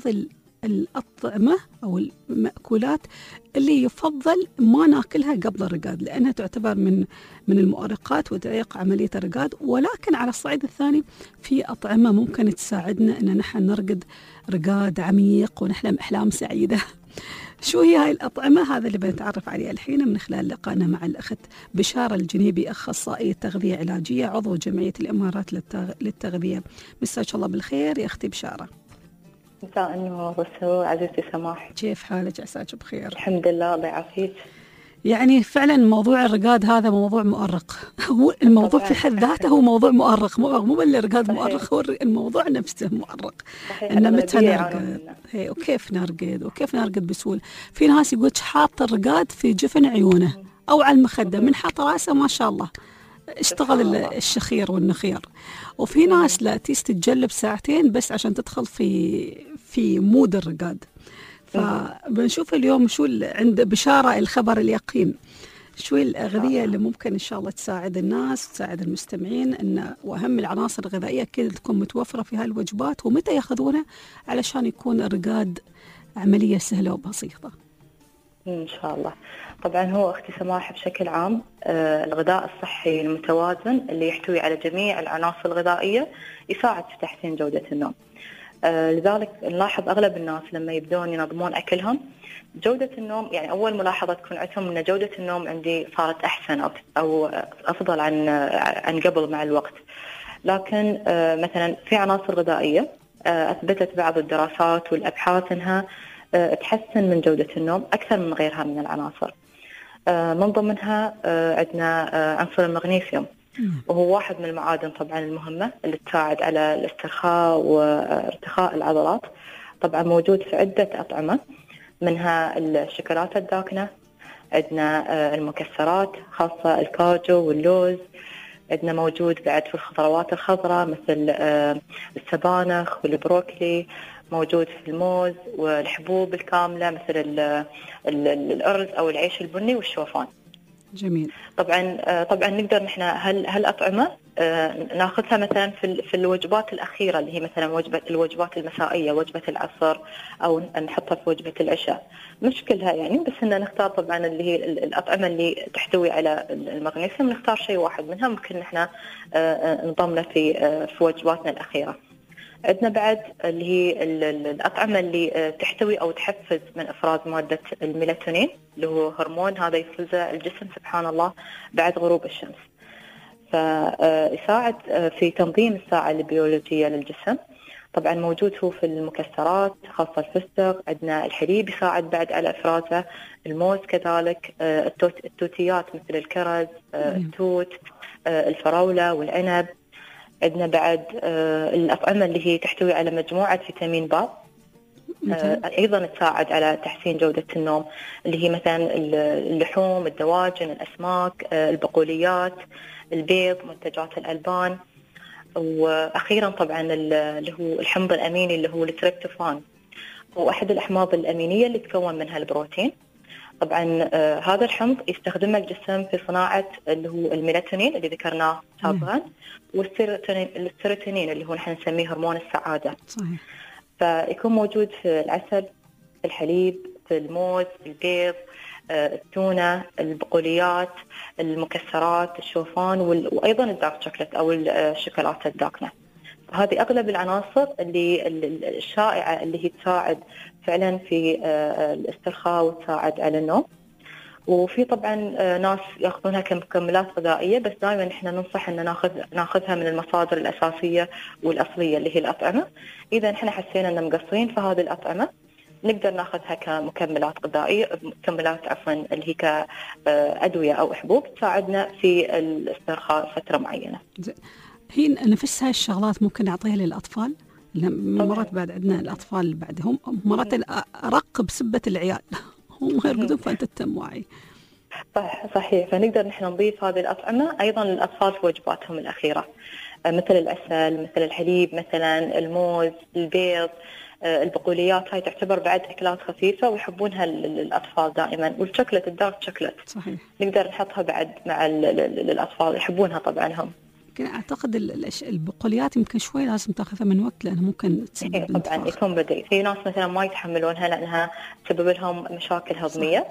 الأطعمة أو المأكولات اللي يفضل ما ناكلها قبل الرقاد، لأنها تعتبر من من المؤرقات وتعيق عملية الرقاد. ولكن على الصعيد الثاني في أطعمة ممكن تساعدنا إن نحن نرقد رقاد عميق ونحلم أحلام سعيدة. شو هي هاي الأطعمة؟ هذا اللي بنتعرف عليه الحين من خلال لقائنا مع الأخت بشارة الجنيبي، أخصائية تغذية علاجية، عضو جمعية الإمارات للتغذية. مساك الله بالخير يا أختي بشارة. مساء النور والسرور عزيزتي سماح. كيف حالك؟ عساك بخير. الحمد لله الله يعافيك. يعني فعلا موضوع الرقاد هذا موضوع مؤرق، هو الموضوع في حد ذاته هو موضوع مؤرق، مو مو الرقاد مؤرق، هو الموضوع نفسه مؤرق. إن متى نرقد هي وكيف نرقد وكيف نرقد بسهولة. في ناس يقول حاط الرقاد في جفن عيونه أو على المخدة، من حاط راسه ما شاء الله اشتغل الشخير والنخير. وفي ناس لا تستجلب ساعتين بس عشان تدخل في في مود الرقاد. فبنشوف اليوم شو عند بشارة الخبر اليقين، شو الأغذية اللي ممكن إن شاء الله تساعد الناس، تساعد المستمعين، إن وأهم العناصر الغذائية كده تكون متوفرة في هالوجبات، ومتى يأخذونها علشان يكون الرقاد عملية سهلة وبسيطة. إن شاء الله. طبعا هو أختي سماح بشكل عام آه الغذاء الصحي المتوازن اللي يحتوي على جميع العناصر الغذائية يساعد في تحسين جودة النوم. آه لذلك نلاحظ أغلب الناس لما يبدون ينظمون أكلهم جودة النوم، يعني أول ملاحظة تكون عندهم أن جودة النوم عندي صارت أحسن أو, أو أفضل عن عن قبل مع الوقت. لكن آه مثلا في عناصر غذائية آه أثبتت بعض الدراسات والأبحاث أنها آه تحسن من جودة النوم أكثر من غيرها من العناصر. آه من ضمنها آه عندنا آه عنصر المغنيسيوم، وهو واحد من المعادن طبعا المهمة اللي تساعد على الاسترخاء وارتخاء العضلات. طبعا موجود في عدة أطعمة، منها الشوكولاتة الداكنة، عندنا المكسرات خاصة الكاجو واللوز، عندنا موجود بعد في الخضروات الخضراء مثل السبانخ والبروكلي، موجود في الموز والحبوب الكاملة مثل الأرز أو العيش البني والشوفان. جميل. طبعا طبعا نقدر نحن هل هالأطعمة ناخذها مثلا في في الوجبات الأخيرة اللي هي مثلا وجبة الوجبات المسائية، وجبة العصر، أو نحطها في وجبة العشاء، مش كلها يعني، بس إن نختار طبعا اللي هي الأطعمة اللي تحتوي على المغنيسيوم، نختار شيء واحد منها ممكن نحن نضمنه في في وجباتنا الأخيرة. عندنا بعد اللي هي الأطعمة اللي تحتوي أو تحفز من إفراز مادة الميلاتونين اللي هو هرمون هذا يفرزه الجسم سبحان الله بعد غروب الشمس، فيساعد في تنظيم الساعة البيولوجية للجسم. طبعا موجود هو في المكسرات خاصة الفستق، عندنا الحليب يساعد بعد على إفرازه، الموز كذلك، التوتيات مثل الكرز، التوت، الفراولة والعنب. عندنا بعد الأطعمة اللي هي تحتوي على مجموعة فيتامين ب أيضا تساعد على تحسين جودة النوم، اللي هي مثلا اللحوم، الدواجن، الأسماك، البقوليات، البيض، منتجات الألبان. وأخيرا طبعا اللي هو الحمض الأميني اللي هو التريبتوفان، هو أحد الأحماض الأمينية اللي تكون منها البروتين. طبعا آه هذا الحمض يستخدمه الجسم في صناعة اللي هو الميلاتونين اللي ذكرناه سابقا، والسيروتونين السيروتونين اللي هو نحن نسميه هرمون السعادة. صحيح. فيكون موجود في العسل، في الحليب، في الموز، في البيض، التونة، البقوليات، المكسرات، الشوفان، وأيضا الدارك شوكلت أو الشوكولاتة الداكنة. هذه أغلب العناصر اللي الشائعة اللي هي تساعد فعلا في الاسترخاء وتساعد على النوم. وفي طبعا ناس ياخذونها كمكملات غذائية، بس دائما احنا ننصح ان ناخذ ناخذها من المصادر الأساسية والأصلية اللي هي الأطعمة. إذا احنا حسينا ان مقصرين في هذه الأطعمة نقدر ناخذها كمكملات غذائية، مكملات عفوا اللي هي كأدوية أو حبوب تساعدنا في الاسترخاء فترة معينة. هي نفس هاي الشغلات ممكن نعطيها للأطفال؟ مرات بعد عندنا الأطفال بعدهم مرات أرق بسبة العيال هم يرقدون فأنت تتم واعي. صح صحيح. فنقدر نحن نضيف هذه الأطعمة أيضا للأطفال في وجباتهم الأخيرة، مثل العسل، مثل الحليب، مثلا الموز، البيض، البقوليات. هاي تعتبر بعد أكلات خفيفة ويحبونها الأطفال دائما. والشوكولات الدارك شوكولات صحيح نقدر نحطها بعد مع الأطفال يحبونها طبعا هم. لكن أعتقد البقوليات يمكن شوي لازم تاخذها من وقت لأنها ممكن تسبب إيه طبعا يكون بدري. في ناس مثلا ما يتحملونها لأنها تسبب لهم مشاكل هضمية،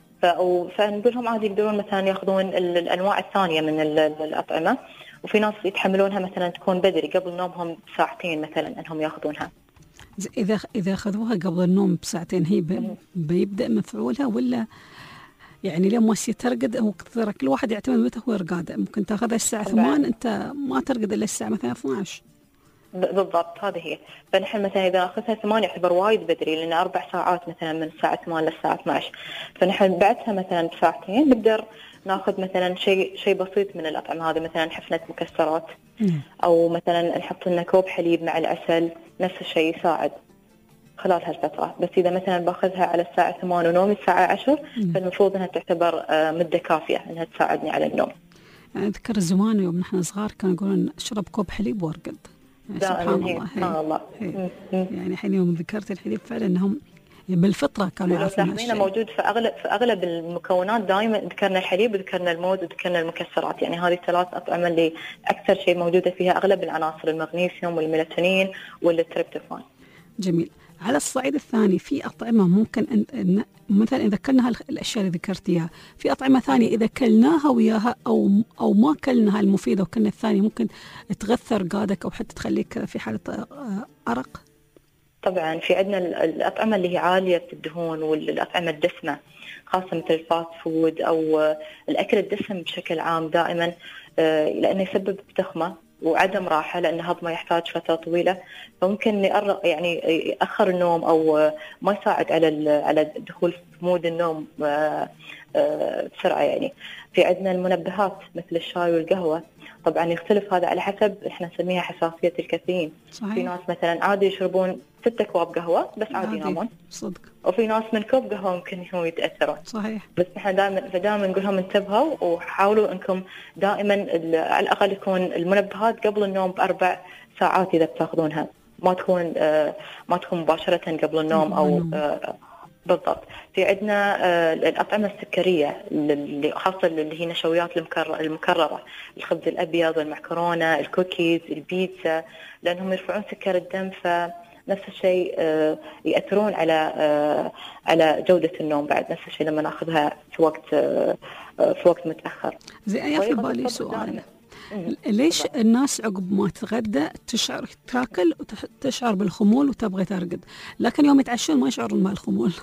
فنقول لهم عادي يقدرون مثلا ياخذون الأنواع الثانية من الأطعمة. وفي ناس يتحملونها مثلا تكون بدري قبل نومهم بساعتين مثلا أنهم ياخذونها. إذا إذا أخذوها قبل النوم بساعتين هي بيبدأ مفعولها، ولا يعني لما وصي ترقد أو كثير كل واحد يعتمد متى هو رقاده؟ ممكن تاخذها الساعة ثمان أنت ما ترقد إلا الساعة مثلا اثني عشر. بالضبط هذه هي. فنحن مثلا إذا أخذها ثمان يعتبر وايد بدري، لأن أربع ساعات مثلا من الساعة ثمان للساعة اثني عشر. فنحن بعدها مثلا بساعتين نقدر ناخذ مثلا شيء شيء بسيط من الأطعمة هذه، مثلا حفنة مكسرات أو مثلا نحط لنا كوب حليب مع العسل، نفس الشيء يساعد خلال هالفترة. بس إذا مثلا باخذها على الساعة ثمان ونومي الساعة عشر فالمفروض أنها تعتبر مدة كافية أنها تساعدني على النوم. يعني أذكر زمان يوم نحن صغار كانوا يقولون أشرب كوب حليب وارقد. يعني سبحان الله. سبحان الله. يعني حين يوم ذكرت الحليب فعلا أنهم بالفطرة كانوا يعرفون هالشيء. موجود في أغلب في أغلب المكونات دائما ذكرنا الحليب وذكرنا الموز وذكرنا المكسرات. يعني هذه الثلاث أطعمة اللي أكثر شيء موجودة فيها أغلب العناصر، المغنيسيوم والميلاتونين والتريبتوفان. جميل. على الصعيد الثاني في أطعمة ممكن أن, أن مثلا إذا كلنا الأشياء اللي ذكرتيها، في أطعمة ثانية إذا كلناها وياها أو أو ما كلناها المفيدة وكلنا الثانية ممكن تغثى رقادك أو حتى تخليك في حالة أرق؟ طبعا في عندنا الأطعمة اللي هي عالية في الدهون والأطعمة الدسمة، خاصة مثل الفاست فود أو الأكل الدسم بشكل عام دائما، لأنه يسبب تخمة وعدم راحة، لأن هضمه يحتاج فترة طويلة، فممكن يأرق يعني يأخر النوم أو ما يساعد على على الدخول في مود النوم بسرعة. يعني في عندنا المنبهات مثل الشاي والقهوة، طبعا يختلف هذا على حسب احنا نسميها حساسية الكافيين. في ناس مثلا عادي يشربون ستة أكواب قهوة بس عادي ينامون، صدق. وفي ناس من كوب قهوة ممكن يكونوا يتأثرون. صحيح. بس نحن دائما فدائما نقول لهم انتبهوا وحاولوا انكم دائما على الأقل يكون المنبهات قبل النوم بأربع ساعات إذا بتاخذونها، ما تكون آه ما تكون مباشرة قبل النوم أو آه بالضبط. في عندنا آه الأطعمة السكرية اللي خاصة اللي هي نشويات المكررة، الخبز الأبيض، المعكرونة، الكوكيز، البيتزا، لأنهم يرفعون سكر الدم، فنفس الشيء آه يأثرون على آه على جودة النوم بعد. نفس الشيء لما نأخذها في وقت آه في وقت متأخر. زي أنا في بالي سؤال، ليش الناس عقب ما تغدى تشعر تاكل وتشعر بالخمول وتبغى ترقد، لكن يوم يتعشون ما يشعرون بالخمول؟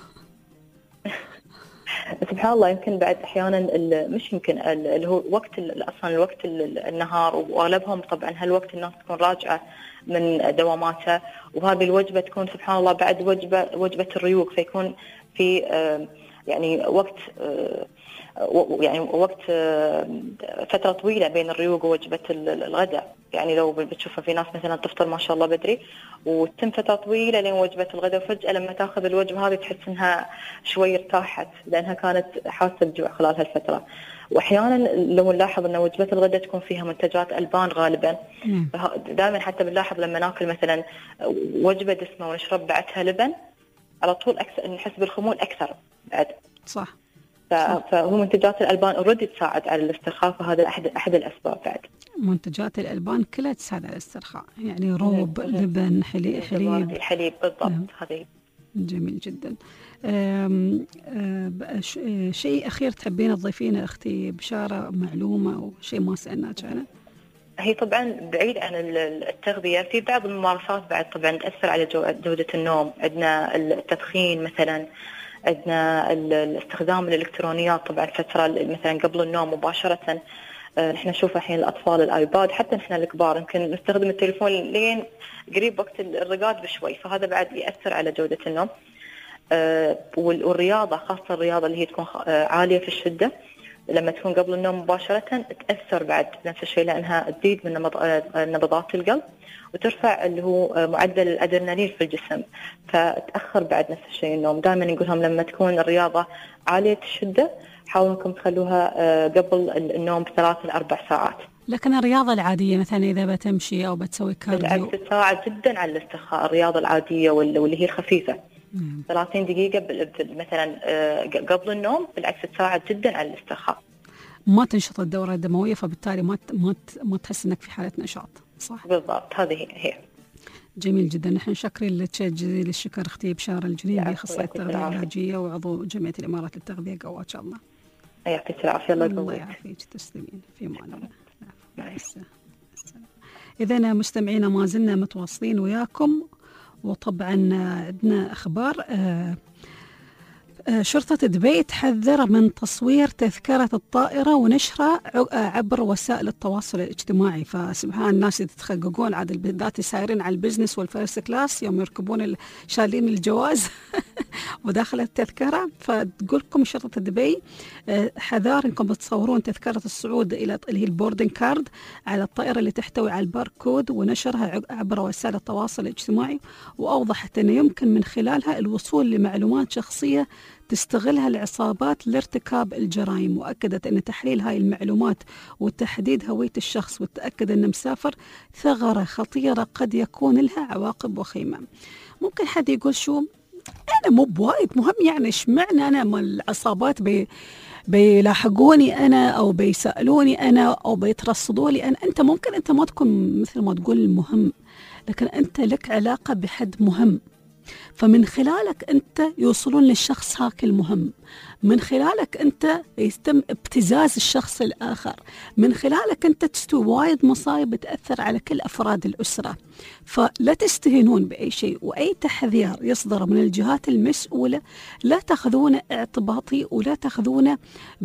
سبحان الله. يمكن بعد احيانا مش يمكن اللي هو وقت اصلا الوقت النهار، واغلبهم طبعا هالوقت الناس تكون راجعه من دواماتها، وهذه الوجبه تكون سبحان الله بعد وجبه وجبه الريوق، فيكون في يعني وقت يعني وقت فترة طويلة بين الريوق ووجبة الغداء. يعني لو بتشوفها في ناس مثلا تفطر ما شاء الله بدري وتتم فترة طويلة لين وجبة الغداء، وفجأة لما تاخذ الوجبة هذه تحس انها شوي ارتاحت لانها كانت حاسة بجوع خلال هالفترة. واحيانا لو نلاحظ ان وجبة الغداء تكون فيها منتجات البان غالبا، دائما حتى بنلاحظ لما ناكل مثلا وجبة دسمة ونشرب بعدها لبن على طول أكثر نحس بالخمول أكثر بعد. صح. فهو منتجات الألبان أوريدي تساعد على الاسترخاء، فهذا أحد أحد الأسباب بعد. منتجات الألبان كلها تساعد على الاسترخاء، يعني روب، لبن، حليب حليب الحليب بالضبط. هذه جميل جدا. أم أم شيء أخير تحبين تضيفينه أختي بشارة، معلومة أو شيء ما سألناك عنه؟ هي طبعا بعيد عن التغذية، في بعض الممارسات بعد طبعا تأثر على جودة النوم. عندنا التدخين مثلا، عندنا الاستخدام الإلكترونيات طبعا فترة مثلا قبل النوم مباشرة. نحن نشوف الحين الأطفال الآيباد، حتى نحن الكبار يمكن نستخدم التليفون لين قريب وقت الرقاد بشوي، فهذا بعد يأثر على جودة النوم. والرياضة، خاصة الرياضة اللي هي تكون عالية في الشدة لما تكون قبل النوم مباشرة تأثر بعد نفس الشيء، لأنها تزيد من نبضات القلب وترفع اللي هو معدل الأدرينالين في الجسم، فتأخر بعد نفس الشيء النوم. دائما نقولهم لما تكون الرياضة عالية الشدة حاولوا انكم تخلوها قبل النوم بثلاث لأربع ساعات. لكن الرياضة العادية مثلا إذا بتمشي أو بتسوي كارديو بالعكس تساعد جدا على الاسترخاء. الرياضة العادية واللي هي الخفيفة ثلاثين دقيقة مثلا قبل النوم بالعكس تساعد جدا على الاسترخاء. ما تنشط الدورة الدموية، فبالتالي ما ما ما تحس انك في حالة نشاط. صح بالضبط، هذه هي. جميل جدا. نحن شاكرين لك جزيل الشكر اختي بشارة الجنيبي، اخصائية التغذية العلاجية وعضو جمعية الامارات للتغذية. قوات الله. يعطيك العافية. الله الله يعافيك. تسلمين في معنا. إذا مستمعينا ما زلنا متواصلين وياكم، وطبعا عندنا أخبار. آه شرطة دبي تحذر من تصوير تذكرة الطائرة ونشرها عبر وسائل التواصل الاجتماعي. فسبحان الناس يتخققون عاد بالذات سايرين على البزنس والفيرست كلاس يوم يركبون شالين الجواز وداخل التذكرة. فتقول لكم شرطة دبي حذار انكم تصورون تذكرة الصعود الى اللي هي البوردنج كارد على الطائرة اللي تحتوي على الباركود ونشرها عبر وسائل التواصل الاجتماعي، واوضحت انه يمكن من خلالها الوصول لمعلومات شخصية تستغلها العصابات لارتكاب الجرائم. وأكدت أن تحليل هاي المعلومات وتحديد هوية الشخص والتأكد أنه مسافر ثغرة خطيرة قد يكون لها عواقب وخيمة. ممكن حد يقول شو أنا مو بوايد مهم، يعني إيش معنى أنا ما العصابات بي بيلاحقوني أنا أو بيسألوني أنا أو بيترصدوا لي أنا؟ أنت ممكن أنت ما تكون مثل ما تقول مهم، لكن أنت لك علاقة بحد مهم، فمن خلالك أنت يوصلون للشخص هاك المهم، من خلالك أنت يتم ابتزاز الشخص الآخر، من خلالك أنت تستوي وايد مصايب بتأثر على كل أفراد الأسرة. فلا تستهينون بأي شيء، وأي تحذير يصدر من الجهات المسؤولة لا تأخذونه اعتباطي ولا تأخذونه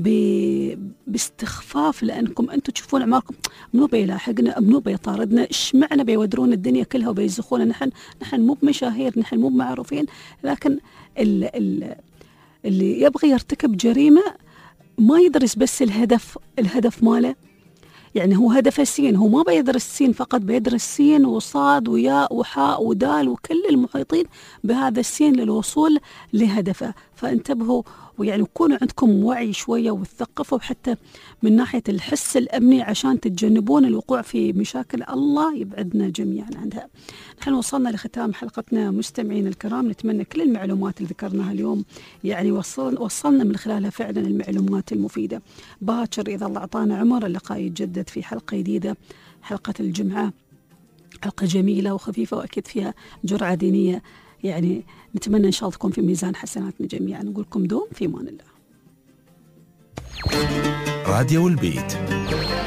باستخفاف، لأنكم أنتم تشوفون أعماركم منو بيلاحقنا منو بيطاردنا، إيش معنى بيودرون الدنيا كلها وبيزخونا. نحن نحن مو بمشاهير، نحن مو بمعروفين، لكن ال ال اللي يبغى يرتكب جريمة ما يدرس بس الهدف الهدف ماله، يعني هو هدف السين، هو ما بيدرس سين فقط، بيدرس سين وصاد وياء وحاء ودال وكل المحيطين بهذا السين للوصول لهدفه. فانتبهوا ويعني كونوا عندكم وعي شوية وتثقفوا حتى من ناحية الحس الأمني عشان تتجنبون الوقوع في مشاكل الله يبعدنا جميعا عنها. نحن وصلنا لختام حلقتنا مستمعين الكرام، نتمنى كل المعلومات اللي ذكرناها اليوم يعني وصل وصلنا من خلالها فعلا المعلومات المفيدة. باكر إذا الله أعطانا عمر اللقاء يتجدد في حلقة جديدة، حلقة الجمعة، حلقة جميلة وخفيفة وأكيد فيها جرعة دينية، يعني نتمنى إن شاء الله تكون في ميزان حسناتنا جميعا. نقول لكم دوم في أمان الله. راديو البيت.